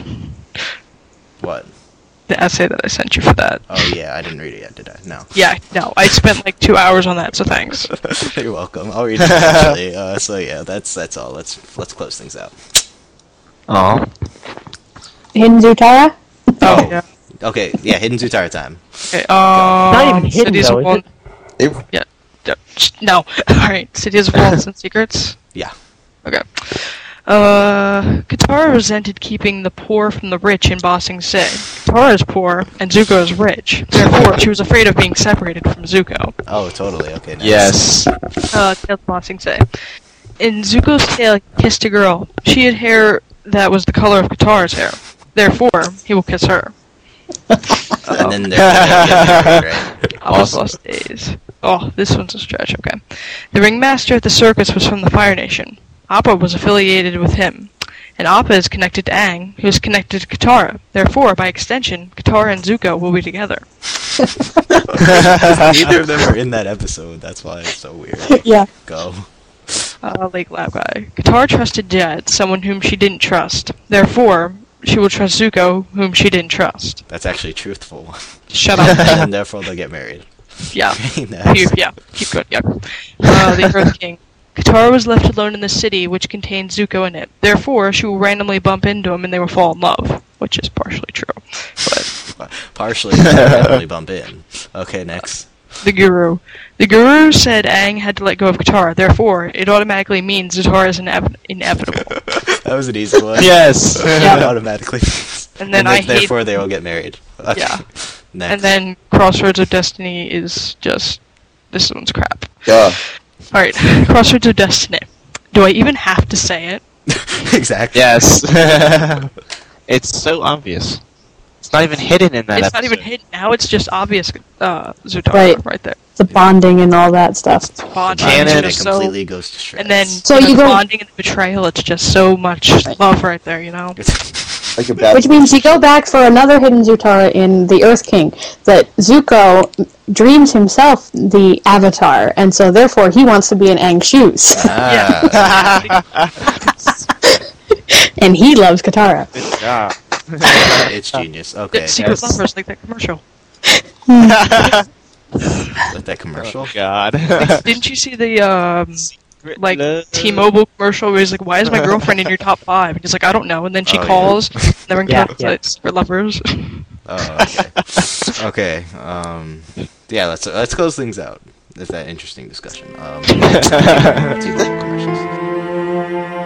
what? The essay that I sent you for that. Oh yeah, I didn't read it yet, did I? No. Yeah, no, I spent like two hours on that, so thanks. You're welcome. I'll read it eventually. Uh, so yeah, that's that's all. Let's let's close things out. Oh. Hidden Zutara? Oh, yeah. Okay, yeah, Hidden Zutara time. Okay, um, not even hidden, Cities though, of is Won- It, Yeah. yeah, sh- No. Alright, Cities of Wonders and Secrets? Yeah. Okay. Uh, Katara resented keeping the poor from the rich in Ba Sing Se. Katara is poor, and Zuko is rich. Therefore, she was afraid of being separated from Zuko. Oh, totally. Okay. Nice. Yes. Uh, Tales of Ba Sing Se. In Zuko's tale, he kissed a girl. She had hair that was the color of Katara's hair. Therefore, he will kiss her. And then they're, they'll get married, right? Appa's Lost Days. Oh, this one's a stretch, okay. The ringmaster at the circus was from the Fire Nation. Appa was affiliated with him. And Appa is connected to Aang, who is connected to Katara. Therefore, by extension, Katara and Zuko will be together. Neither of them are in that episode. That's why it's so weird. Yeah. Go. Uh, Lake Lab Guy. Katara trusted Jet, someone whom she didn't trust. Therefore, she will trust Zuko, whom she didn't trust. That's actually truthful. Shut up. And therefore they'll get married. Yeah. Okay, next. You- yeah, keep going, yeah. Uh, the Earth King. Katara was left alone in the city, which contained Zuko in it. Therefore, she will randomly bump into him and they will fall in love. Which is partially true. But Partially, definitely bump in. Okay, next. the Guru. The Guru said Aang had to let go of Katara. Therefore, it automatically means Katara is inev- inevitable. That was an easy one. Yes. It automatically. And then I hate- therefore they will get married. Okay. Yeah. Next. And then Crossroads of Destiny is just... This one's crap. Duh. Alright, Crossroads of Destiny. Do I even have to say it? Exactly. Yes. It's so obvious. It's not even hidden in that It's not even episode. hidden. Now it's just obvious uh, Zutara Right. right there. The bonding and all that stuff. Bonding Canon. is It just so... completely goes to shreds. And then So the you go- bonding and the betrayal, it's just so much love right there, you know? Like a bad. Which means you go back for another Hidden Zutara in the Earth King, that Zuko dreams himself the Avatar, and so therefore he wants to be in Aang's shoes. Ah, And he loves Katara. Good job. it's genius. Okay. Secret yes. Lovers, like that commercial. With that commercial. Oh, God. Didn't you see the, um, like, T-Mobile commercial where he's like, why is my girlfriend in your top five? And he's like, I don't know. And then she Oh, yeah. calls, and then Yeah, yeah, yeah. like, Secret Lovers. Oh, okay. Okay. Um. Yeah. Let's let's close things out. It's that interesting discussion. Um. T-Mobile commercials.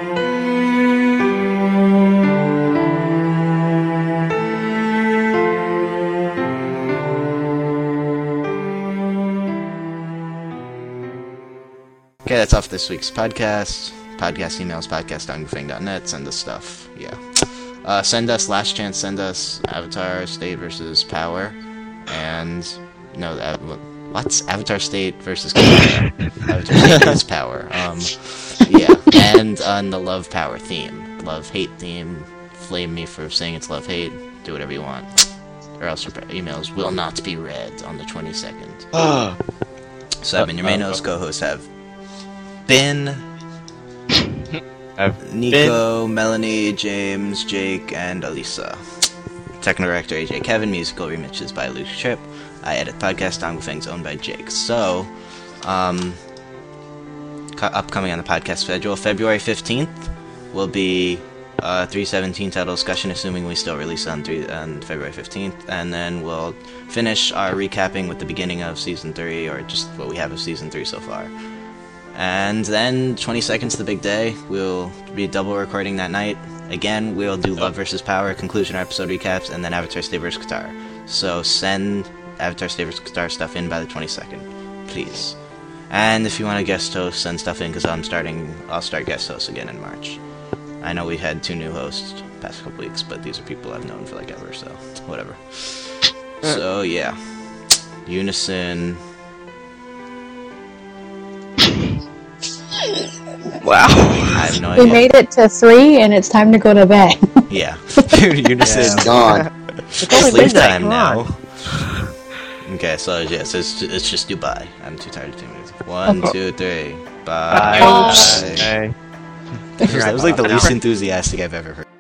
Okay, that's off this week's podcast. Podcast emails, podcast dot net. Send us stuff. Yeah. Uh, send us Last Chance, send us Avatar State versus Power. And, no, that, what's Avatar State versus Katara? Avatar State is Power. Um, yeah. And on the Love Power theme. Love-hate theme. Flame me for saying it's love-hate. Do whatever you want. Or else your emails will not be read on the twenty-second. So I've been your main host, co-hosts have been I've Nico, Melanie, James, Jake, and Alisa. Technical director A J Kevin, musical remixes by Luke Tripp. I edit podcast Dong Feng's owned by Jake. So, um, cu- upcoming on the podcast schedule, February fifteenth will be uh, three seventeen title discussion, assuming we still release on three on February fifteenth, and then we'll finish our recapping with the beginning of season three, or just what we have of season three so far. And then twenty-second's the big day. We'll be double recording that night. Again, we'll do Love versus Power, conclusion episode recaps, and then Avatar Stay versus. Katara. So send Avatar Stay versus. Katara stuff in by the twenty-second, please. And if you want to guest host, send stuff in, because I'm starting, I'll start guest hosts again in March. I know we had two new hosts the past couple weeks, but these are people I've known for like ever, so whatever. So yeah, Unison. Wow. I have no We idea. made it to three, and it's time to go to bed. Yeah. Unison. Yeah. Gone. It's only Sleep midnight, time come now. on. Okay, so yes, it's, it's just do bye. I'm too tired to do it. One, two, three. Bye. Bye. That was, that was like the least enthusiastic I've ever heard.